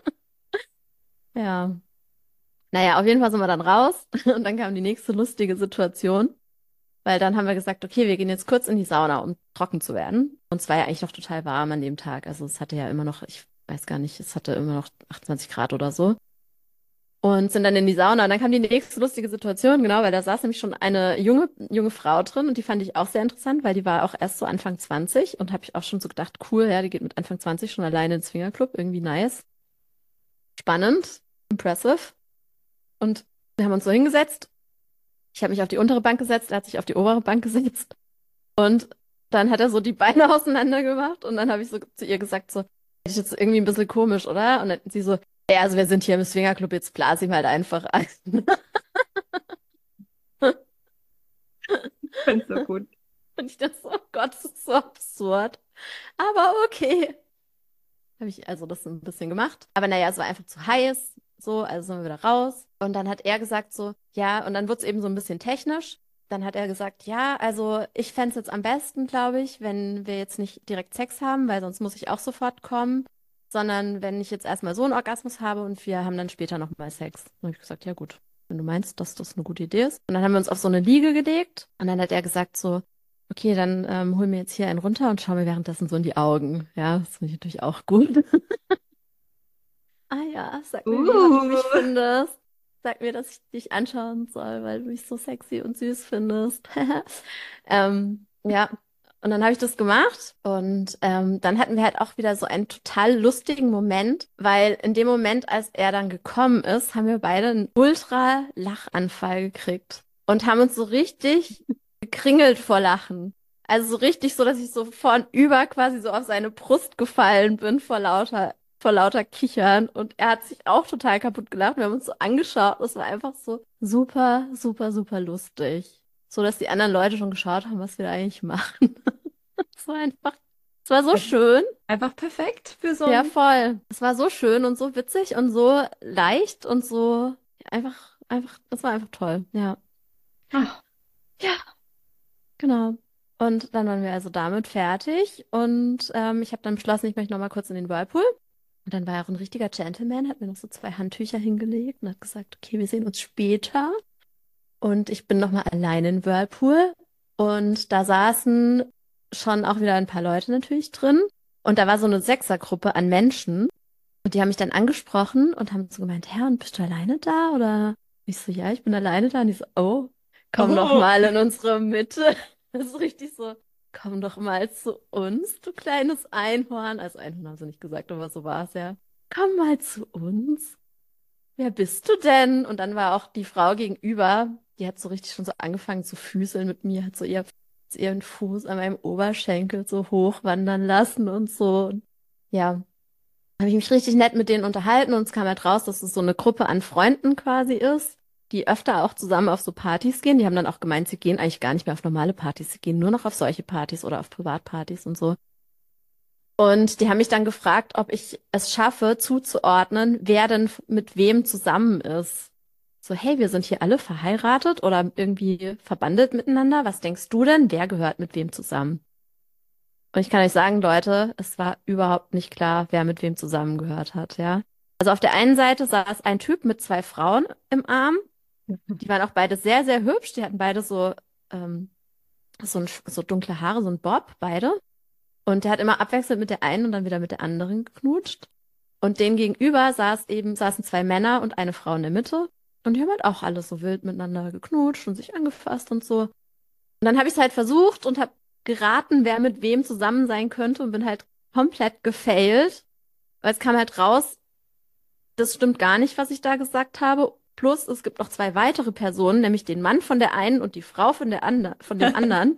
Ja. Naja, auf jeden Fall sind wir dann raus und dann kam die nächste lustige Situation, weil dann haben wir gesagt, okay, wir gehen jetzt kurz in die Sauna, um trocken zu werden. Und es war ja eigentlich noch total warm an dem Tag. Also es hatte ja immer noch, ich weiß gar nicht, es hatte immer noch 28 Grad oder so. Und sind dann in die Sauna und dann kam die nächste lustige Situation, genau, weil da saß nämlich schon eine junge Frau drin und die fand ich auch sehr interessant, weil die war auch erst so Anfang 20 und habe ich auch schon so gedacht, cool, ja, die geht mit Anfang 20 schon alleine ins Swingerclub, irgendwie nice, spannend, impressive. Und wir haben uns so hingesetzt. Ich habe mich auf die untere Bank gesetzt, er hat sich auf die obere Bank gesetzt. Und dann hat er so die Beine auseinander gemacht. Und dann habe ich so zu ihr gesagt, so, das ist jetzt irgendwie ein bisschen komisch, oder? Und dann sie so, ja, also wir sind hier im Swingerclub, jetzt blas ihm halt einfach ein. Ich find's so gut. Und ich dachte so, oh Gott, das ist so absurd. Aber okay. Habe ich also das ein bisschen gemacht. Aber naja, es war einfach zu heiß. So, also sind wir wieder raus. Und dann hat er gesagt so, ja, und dann wurde es eben so ein bisschen technisch. Dann hat er gesagt, ja, also ich fände es jetzt am besten, glaube ich, wenn wir jetzt nicht direkt Sex haben, weil sonst muss ich auch sofort kommen, sondern wenn ich jetzt erstmal so einen Orgasmus habe und wir haben dann später nochmal Sex. Und ich gesagt, ja gut, wenn du meinst, dass das eine gute Idee ist. Und dann haben wir uns auf so eine Liege gelegt und dann hat er gesagt so, okay, dann hol mir jetzt hier einen runter und schau mir währenddessen so in die Augen. Ja, das finde ich natürlich auch gut. Ah ja, sag mir, wie hot du mich Uh. findest. Sag mir, dass ich dich anschauen soll, weil du mich so sexy und süß findest. Ja, und dann habe ich das gemacht und dann hatten wir halt auch wieder so einen total lustigen Moment, weil in dem Moment, als er dann gekommen ist, haben wir beide einen Ultra-Lachanfall gekriegt und haben uns so richtig gekringelt vor Lachen. Also so richtig so, dass ich so vornüber quasi so auf seine Brust gefallen bin vor lauter Kichern. Und er hat sich auch total kaputt gelacht. Wir haben uns so angeschaut. Das war einfach so super, super, super lustig. So, dass die anderen Leute schon geschaut haben, was wir da eigentlich machen. Es war einfach, es war so schön. Einfach perfekt für so Ja, ein. voll. Es war so schön und so witzig und so leicht und so einfach, das war einfach toll. Ja. Ah, Ja, genau. Und dann waren wir also damit fertig und ich habe dann beschlossen, ich möchte noch mal kurz in den Whirlpool. Und dann war er auch ein richtiger Gentleman, hat mir noch so zwei Handtücher hingelegt und hat gesagt, okay, wir sehen uns später. Und ich bin noch mal allein in Whirlpool und da saßen schon auch wieder ein paar Leute natürlich drin. Und da war so eine Sechsergruppe an Menschen und die haben mich dann angesprochen und haben so gemeint, Herr, und bist du alleine da? Oder ich so, ja, ich bin alleine da. Und die so, oh, komm noch oh. mal in unsere Mitte. Das ist richtig so, komm doch mal zu uns, du kleines Einhorn. Also Einhorn haben sie nicht gesagt, aber so war es ja. Komm mal zu uns. Wer bist du denn? Und dann war auch die Frau gegenüber, die hat so richtig schon so angefangen zu füßeln mit mir, hat so ihren Fuß an meinem Oberschenkel so hochwandern lassen und so. Und ja, habe ich mich richtig nett mit denen unterhalten und es kam halt raus, dass es so eine Gruppe an Freunden quasi ist, die öfter auch zusammen auf so Partys gehen. Die haben dann auch gemeint, sie gehen eigentlich gar nicht mehr auf normale Partys, sie gehen nur noch auf solche Partys oder auf Privatpartys und so. Und die haben mich dann gefragt, ob ich es schaffe, zuzuordnen, wer denn mit wem zusammen ist. So, hey, wir sind hier alle verheiratet oder irgendwie verbandelt miteinander. Was denkst du denn? Wer gehört mit wem zusammen? Und ich kann euch sagen, Leute, es war überhaupt nicht klar, wer mit wem zusammengehört hat, ja. Also auf der einen Seite saß ein Typ mit zwei Frauen im Arm. Die waren auch beide sehr, sehr hübsch. Die hatten beide ähm, so dunkle Haare, so ein Bob, beide. Und der hat immer abwechselnd mit der einen und dann wieder mit der anderen geknutscht. Und denen gegenüber saßen zwei Männer und eine Frau in der Mitte. Und die haben halt auch alle so wild miteinander geknutscht und sich angefasst und so. Und dann habe ich es halt versucht und habe geraten, wer mit wem zusammen sein könnte und bin halt komplett gefailt. Weil es kam halt raus, das stimmt gar nicht, was ich da gesagt habe. Plus, es gibt noch zwei weitere Personen, nämlich den Mann von der einen und die Frau von dem anderen,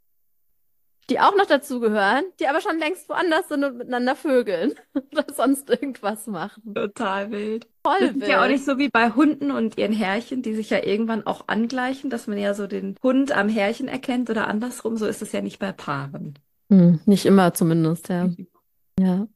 die auch noch dazugehören, die aber schon längst woanders sind und miteinander vögeln oder sonst irgendwas machen. Total wild. Das Voll ist ja auch wild. nicht so wie bei Hunden und ihren Herrchen, die sich ja irgendwann auch angleichen, dass man ja so den Hund am Herrchen erkennt oder andersrum. So ist es ja nicht bei Paaren. Nicht immer zumindest, ja. Ja.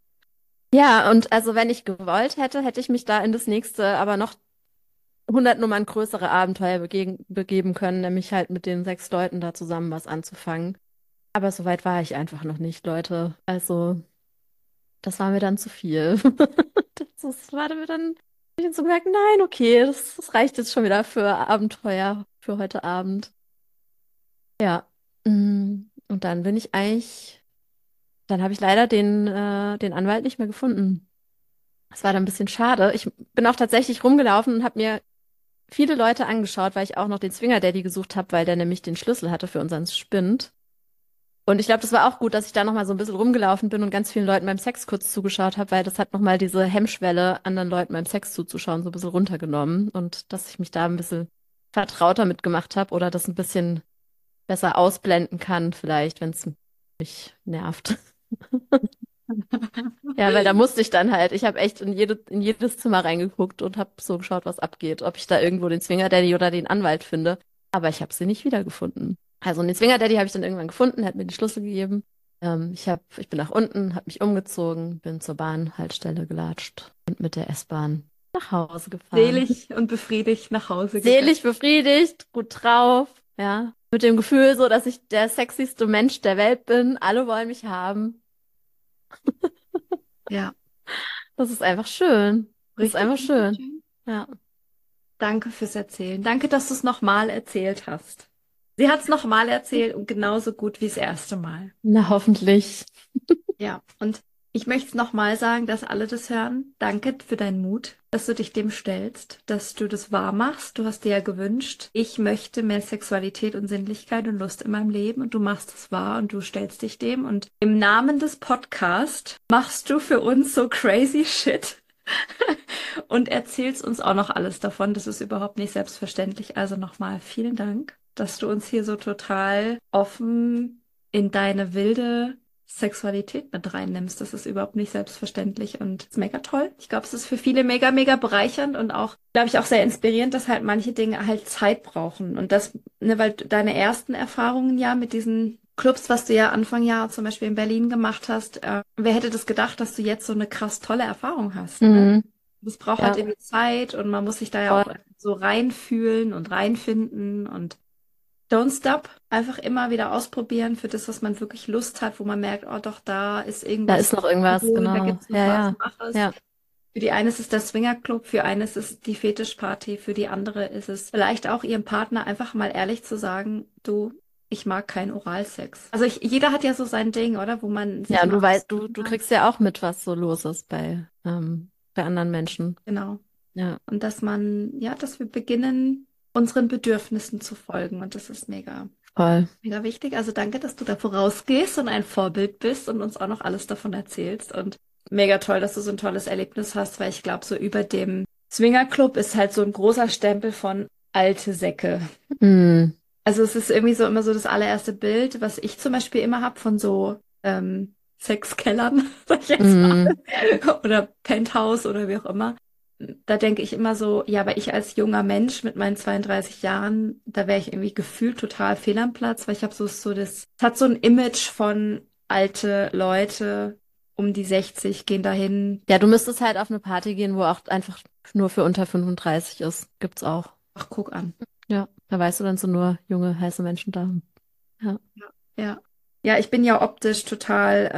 Ja, und also wenn ich gewollt hätte, hätte ich mich da in das nächste, aber noch 100 Nummern größere Abenteuer begeben können, nämlich halt mit den 6 Leuten da zusammen was anzufangen. Aber so weit war ich einfach noch nicht, Leute. Also, das war mir dann zu viel. Das war mir dann, hab ich dann so gemerkt, nein, okay, das reicht jetzt schon wieder für Abenteuer für heute Abend. Ja. Und dann dann habe ich leider den Anwalt nicht mehr gefunden. Das war dann ein bisschen schade. Ich bin auch tatsächlich rumgelaufen und habe mir viele Leute angeschaut, weil ich auch noch den Swinger Daddy gesucht habe, weil der nämlich den Schlüssel hatte für unseren Spind. Und ich glaube, das war auch gut, dass ich da noch mal so ein bisschen rumgelaufen bin und ganz vielen Leuten beim Sex kurz zugeschaut habe, weil das hat noch mal diese Hemmschwelle, anderen Leuten beim Sex zuzuschauen, so ein bisschen runtergenommen. Und dass ich mich da ein bisschen vertrauter mitgemacht habe oder das ein bisschen besser ausblenden kann, vielleicht, wenn es mich nervt. Ja, weil da musste ich dann halt, ich habe echt in jedes Zimmer reingeguckt und habe so geschaut, was abgeht, ob ich da irgendwo den Swinger Daddy oder den Anwalt finde. Aber ich habe sie nicht wiedergefunden. Also den Swinger Daddy habe ich dann irgendwann gefunden, er hat mir die Schlüssel gegeben. Ich bin nach unten, habe mich umgezogen, bin zur Bahnhaltestelle gelatscht und mit der S-Bahn nach Hause gefahren. Selig und befriedigt nach Hause gegangen. Selig, befriedigt, gut drauf, ja. Mit dem Gefühl so, dass ich der sexyste Mensch der Welt bin. Alle wollen mich haben. Ja, Das ist einfach schön. Das ist richtig, einfach richtig schön. schön. Ja. Danke fürs Erzählen. Danke, dass du es nochmal erzählt hast. Sie hat es nochmal erzählt und genauso gut wie das erste Mal. Na, hoffentlich. Ja, und ich möchte es nochmal sagen, dass alle das hören. Danke für deinen Mut, dass du dich dem stellst, dass du das wahr machst. Du hast dir ja gewünscht, ich möchte mehr Sexualität und Sinnlichkeit und Lust in meinem Leben und du machst es wahr und du stellst dich dem. Und im Namen des Podcasts machst du für uns so crazy shit und erzählst uns auch noch alles davon. Das ist überhaupt nicht selbstverständlich. Also nochmal vielen Dank, dass du uns hier so total offen in deine wilde Sexualität mit reinnimmst. Das ist überhaupt nicht selbstverständlich und ist mega toll. Ich glaube, es ist für viele mega, mega bereichernd und auch, glaube ich, auch sehr inspirierend, dass halt manche Dinge halt Zeit brauchen. Und das, ne, weil deine ersten Erfahrungen ja mit diesen Clubs, was du ja Anfang Jahr zum Beispiel in Berlin gemacht hast, wer hätte das gedacht, dass du jetzt so eine krass tolle Erfahrung hast, ne? Mhm. Das braucht halt Ja, irgendwie Zeit und man muss sich da ja voll. auch so reinfühlen und reinfinden und don't stop. Einfach immer wieder ausprobieren für das, was man wirklich Lust hat, wo man merkt, oh doch, da ist Da irgendwas ist noch irgendwas, cool, da genau. gibt's noch Ja, was, ja. mach es. Ja, Für die eine ist es der Swingerclub, für eine ist es die Fetischparty, für die andere ist es vielleicht auch ihrem Partner einfach mal ehrlich zu sagen, du, ich mag keinen Oralsex. Also jeder hat ja so sein Ding, oder? Wo man ja, sich und mal du weißt, aussuchen du kann. kriegst ja auch mit, was so los ist bei anderen Menschen. Genau. Ja, Und dass man, ja, dass wir beginnen, unseren Bedürfnissen zu folgen. Und das ist mega, voll. mega wichtig. Also danke, dass du da vorausgehst und ein Vorbild bist und uns auch noch alles davon erzählst. Und mega toll, dass du so ein tolles Erlebnis hast, weil ich glaube, so über dem Swingerclub ist halt so ein großer Stempel von alte Säcke. Hm. Also es ist irgendwie so immer so das allererste Bild, was ich zum Beispiel immer habe von so Sexkellern, sag ich jetzt Mhm. mal, oder Penthouse oder wie auch immer. Da denke ich immer so, ja, aber ich als junger Mensch mit meinen 32 Jahren, da wäre ich irgendwie gefühlt total fehl am Platz, weil ich habe es hat so ein Image von alte Leute um die 60 gehen dahin. Ja, du müsstest halt auf eine Party gehen, wo auch einfach nur für unter 35 ist. Gibt's auch. Ach, guck an. Ja, da weißt du, dann sind nur junge, heiße Menschen da. Ja. Ja, ja. Ja, ich bin ja optisch total,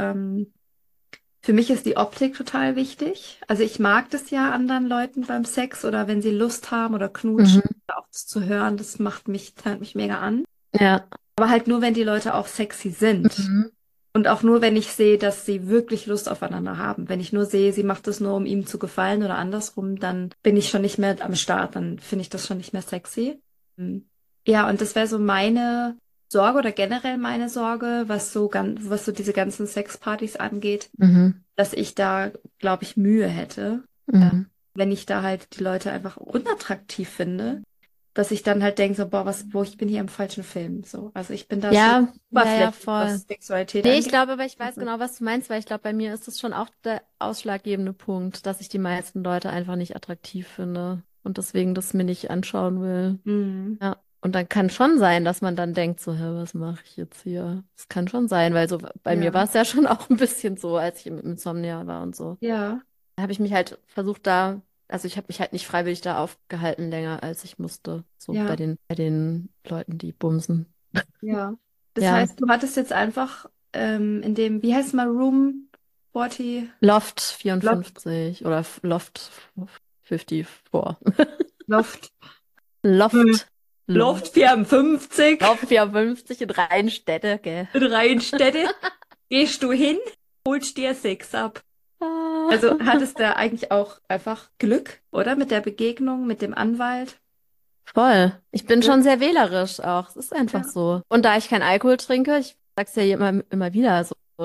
für mich ist die Optik total wichtig. Also ich mag das ja anderen Leuten beim Sex oder wenn sie Lust haben oder knutschen, Mhm. oder auch das zu hören, tönt mich mega an. Ja. Aber halt nur, wenn die Leute auch sexy sind. Mhm. Und auch nur, wenn ich sehe, dass sie wirklich Lust aufeinander haben. Wenn ich nur sehe, sie macht es nur, um ihm zu gefallen oder andersrum, dann bin ich schon nicht mehr am Start. Dann finde ich das schon nicht mehr sexy. Hm. Ja, und das wäre so meine Sorge oder generell meine Sorge, was so diese ganzen Sexpartys angeht, Mhm. dass ich da, glaube ich, Mühe hätte, Mhm. wenn ich da halt die Leute einfach unattraktiv finde, dass ich dann halt denke, so, boah, ich bin hier im falschen Film. So, also ich bin da schon Ja, ja, ja, oberflächlich, voll. was Sexualität Nee, ich angeht. glaube, aber ich weiß Also, genau, was du meinst, weil ich glaube, bei mir ist das schon auch der ausschlaggebende Punkt, dass ich die meisten Leute einfach nicht attraktiv finde und deswegen das mir nicht anschauen will. mhm. Ja. Und dann kann schon sein, dass man dann denkt, so, hä, was mache ich jetzt hier? Das kann schon sein, weil so bei mir Ja, war es ja schon auch ein bisschen so, als ich im Insomnia war und so. ja, Da habe ich mich halt also ich habe mich halt nicht freiwillig da aufgehalten länger, als ich musste. So ja, bei den Leuten, die bumsen. ja. Das Ja, heißt, du hattest jetzt einfach in dem, wie heißt mal, Room 40, Loft Loft, 54 oder Loft 54. Loft, hm, Loft, Lo- Loft 54 Loft 54 in Rheinstädte, gell? in Rheinstädte. Gehst du hin, holst dir Sex ab. Ah. Also hattest du eigentlich auch einfach Glück, oder? Mit der Begegnung, mit dem Anwalt. Voll. Ich bin Glück. schon sehr wählerisch auch. Es ist einfach Ja. so. Und da ich keinen Alkohol trinke, ich sag's ja immer wieder,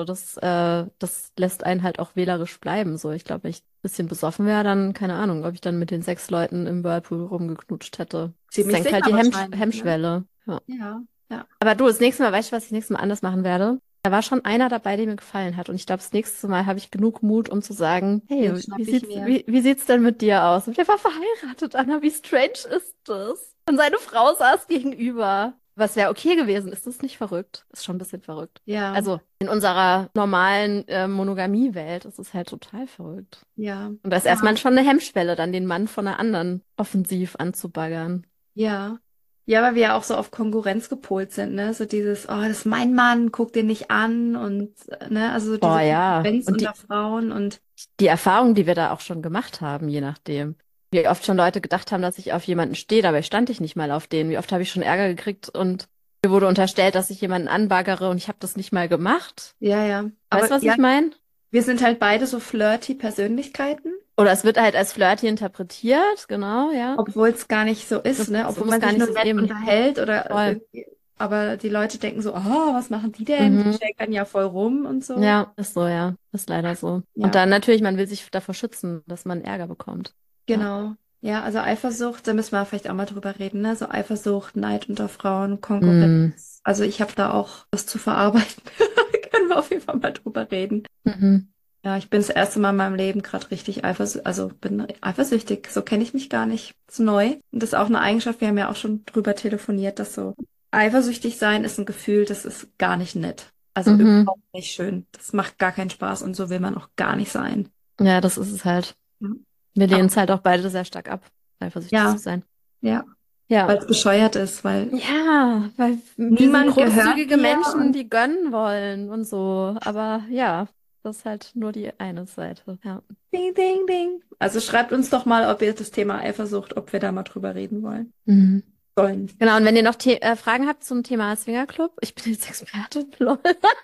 das lässt einen halt auch wählerisch bleiben. So, ich glaube, wenn ich ein bisschen besoffen wäre, dann, keine Ahnung, ob ich dann mit den 6 Leuten im Whirlpool rumgeknutscht hätte. Das Ziemlich senkt halt sicher die wahrscheinlich, ne? Hemmschwelle. Ja. Ja, ja. Aber du, das nächste Mal, weißt du, was ich das nächste Mal anders machen werde? Da war schon einer dabei, der mir gefallen hat. Und ich glaube, das nächste Mal habe ich genug Mut, um zu sagen, Den hey, schnapp ich mir. wie sieht's denn mit dir aus? Und der war verheiratet, Anna, wie strange ist das? Und seine Frau saß gegenüber. Was wäre okay gewesen? Ist das nicht verrückt? Ist schon ein bisschen verrückt. Ja, Also in unserer normalen Monogamie-Welt ist es halt total verrückt. ja, Und da ist erstmal ja, schon eine Hemmschwelle, dann den Mann von einer anderen offensiv anzubaggern. ja. Ja, weil wir ja auch so auf Konkurrenz gepolt sind, ne? So dieses, oh, das ist mein Mann, guck den nicht an und, ne? Also so Boah, diese ja. Konkurrenz Und unter Frauen und, die Erfahrung, die wir da auch schon gemacht haben, je nachdem. Wie oft schon Leute gedacht haben, dass ich auf jemanden stehe, dabei stand ich nicht mal auf den. Wie oft habe ich schon Ärger gekriegt und mir wurde unterstellt, dass ich jemanden anbaggere und ich habe das nicht mal gemacht. ja, ja. Weißt Aber du, was ja, ich meine? wir sind halt beide so flirty Persönlichkeiten, Oder es wird halt als flirty interpretiert, genau, ja. obwohl es gar nicht so ist, ne? Es Obwohl muss man gar sich nicht nur so nett eben. unterhält oder Voll. irgendwie, aber die Leute denken so, oh, was machen die denn? Die Mhm. shakern ja voll rum und so. Ja, ist so, ja. Ist leider so. Und Ja, dann natürlich, man will sich davor schützen, dass man Ärger bekommt. Ja. genau. Ja, also Eifersucht, da müssen wir vielleicht auch mal drüber reden, ne? So Eifersucht, Neid unter Frauen, Mm. Konkurrenz. Also ich habe da auch was zu verarbeiten. Können wir auf jeden Fall mal drüber reden. Mhm. Ja, ich bin das erste Mal in meinem Leben gerade richtig also bin eifersüchtig. So kenne ich mich gar nicht. Ist neu. Und das ist auch eine Eigenschaft, wir haben ja auch schon drüber telefoniert, dass so eifersüchtig sein ist ein Gefühl, das ist gar nicht nett. Also Mhm. überhaupt nicht schön. Das macht gar keinen Spaß und so will man auch gar nicht sein. Ja, das ist es halt. Ja, Wir lehnen aber, es halt auch beide sehr stark ab, eifersüchtig zu ja, sein. ja, Ja. weil es bescheuert ist, weil Ja, weil wir sind niemand gehört großzügige dir Menschen, und die gönnen wollen und so. Aber ja, das ist halt nur die eine Seite. Ja. ding, ding, ding. Also schreibt uns doch mal, ob ihr das Thema Eifersucht, ob wir da mal drüber reden wollen. Mhm. Sollen. Genau, und wenn ihr noch Fragen habt zum Thema Swingerclub, ich bin jetzt Expertin. Lol.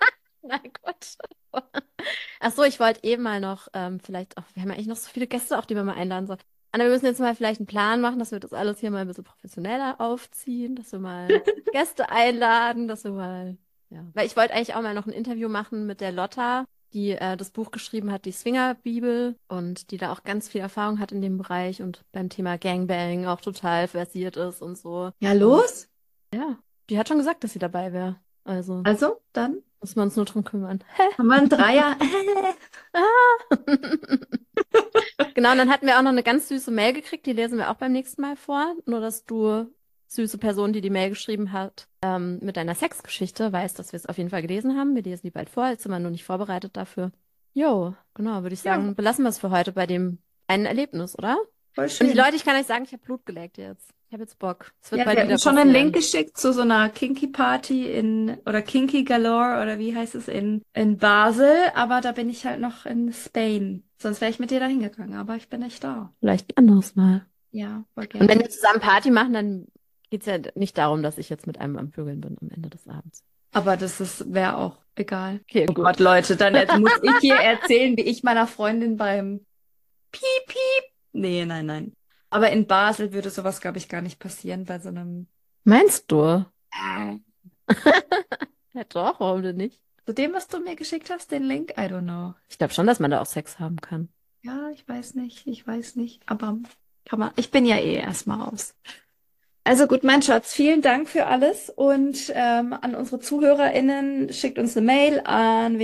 Nein, Quatsch. Ach so, ich wollte eben mal noch, vielleicht auch, wir haben ja eigentlich noch so viele Gäste, auch die wir mal einladen sollen. Anna, wir müssen jetzt mal vielleicht einen Plan machen, dass wir das alles hier mal ein bisschen professioneller aufziehen, dass wir mal Gäste einladen, dass wir mal, ja. Weil ich wollte eigentlich auch mal noch ein Interview machen mit der Lotta, die das Buch geschrieben hat, die Swinger-Bibel, und die da auch ganz viel Erfahrung hat in dem Bereich und beim Thema Gangbang auch total versiert ist und so. Ja, Und los. ja, die hat schon gesagt, dass sie dabei wäre. Also, Also, dann Müssen wir uns nur drum kümmern. Haben wir einen Dreier? Genau, und dann hatten wir auch noch eine ganz süße Mail gekriegt, die lesen wir auch beim nächsten Mal vor. Nur, dass du, süße Person, die die Mail geschrieben hat, mit deiner Sexgeschichte, weißt, dass wir es auf jeden Fall gelesen haben. Wir lesen die bald vor, jetzt sind wir nur nicht vorbereitet dafür. Jo, genau, würde ich Ja, sagen, belassen wir es für heute bei dem einen Erlebnis, oder? voll Und die schön. Leute, ich kann euch sagen, ich habe Blut geleckt jetzt. Ich habe jetzt Bock. Es wird Ja, sie bald hat mir wieder schon einen Link passieren. geschickt zu so einer Kinky Party oder Kinky Galore oder wie heißt es in Basel, aber da bin ich halt noch in Spain. Sonst wäre ich mit dir da hingegangen, aber ich bin nicht da. Vielleicht ein anderes Mal. Ja, voll Und wenn gerne. wir zusammen Party machen, dann geht's ja nicht darum, dass ich jetzt mit einem am Vögeln bin am Ende des Abends. Aber wäre auch egal. Okay, Oh gut. Gott, Leute, dann muss ich hier erzählen, wie ich meiner Freundin beim Piep, Piep. Nee, nein, nein. Aber in Basel würde sowas, glaube ich, gar nicht passieren bei so einem. Meinst du? Äh, Ja, doch, warum denn nicht? Zu dem, was du mir geschickt hast, den Link? I don't know. Ich glaube schon, dass man da auch Sex haben kann. Ja, ich weiß nicht. Aber ich bin ja eh erstmal raus. Also gut, mein Schatz, vielen Dank für alles und an unsere ZuhörerInnen schickt uns eine Mail an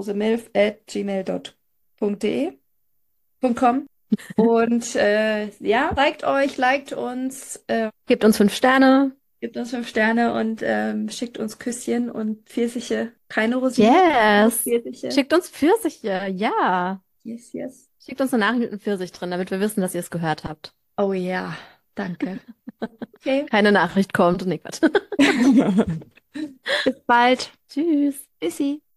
venusmusemilf@gmail.de. .com. Und ja, liked uns, Gebt uns 5 Sterne. gebt uns 5 Sterne und schickt uns Küsschen und Pfirsiche. Keine Rosinen, nur Yes. Pfirsiche. Schickt uns Pfirsiche. Ja. Yes, yes. Schickt uns eine Nachricht mit einem Pfirsich drin, damit wir wissen, dass ihr es gehört habt. Oh ja, danke. Okay. Keine Nachricht kommt. Nee, Quatsch. Bis bald. Tschüss. Tschüssi.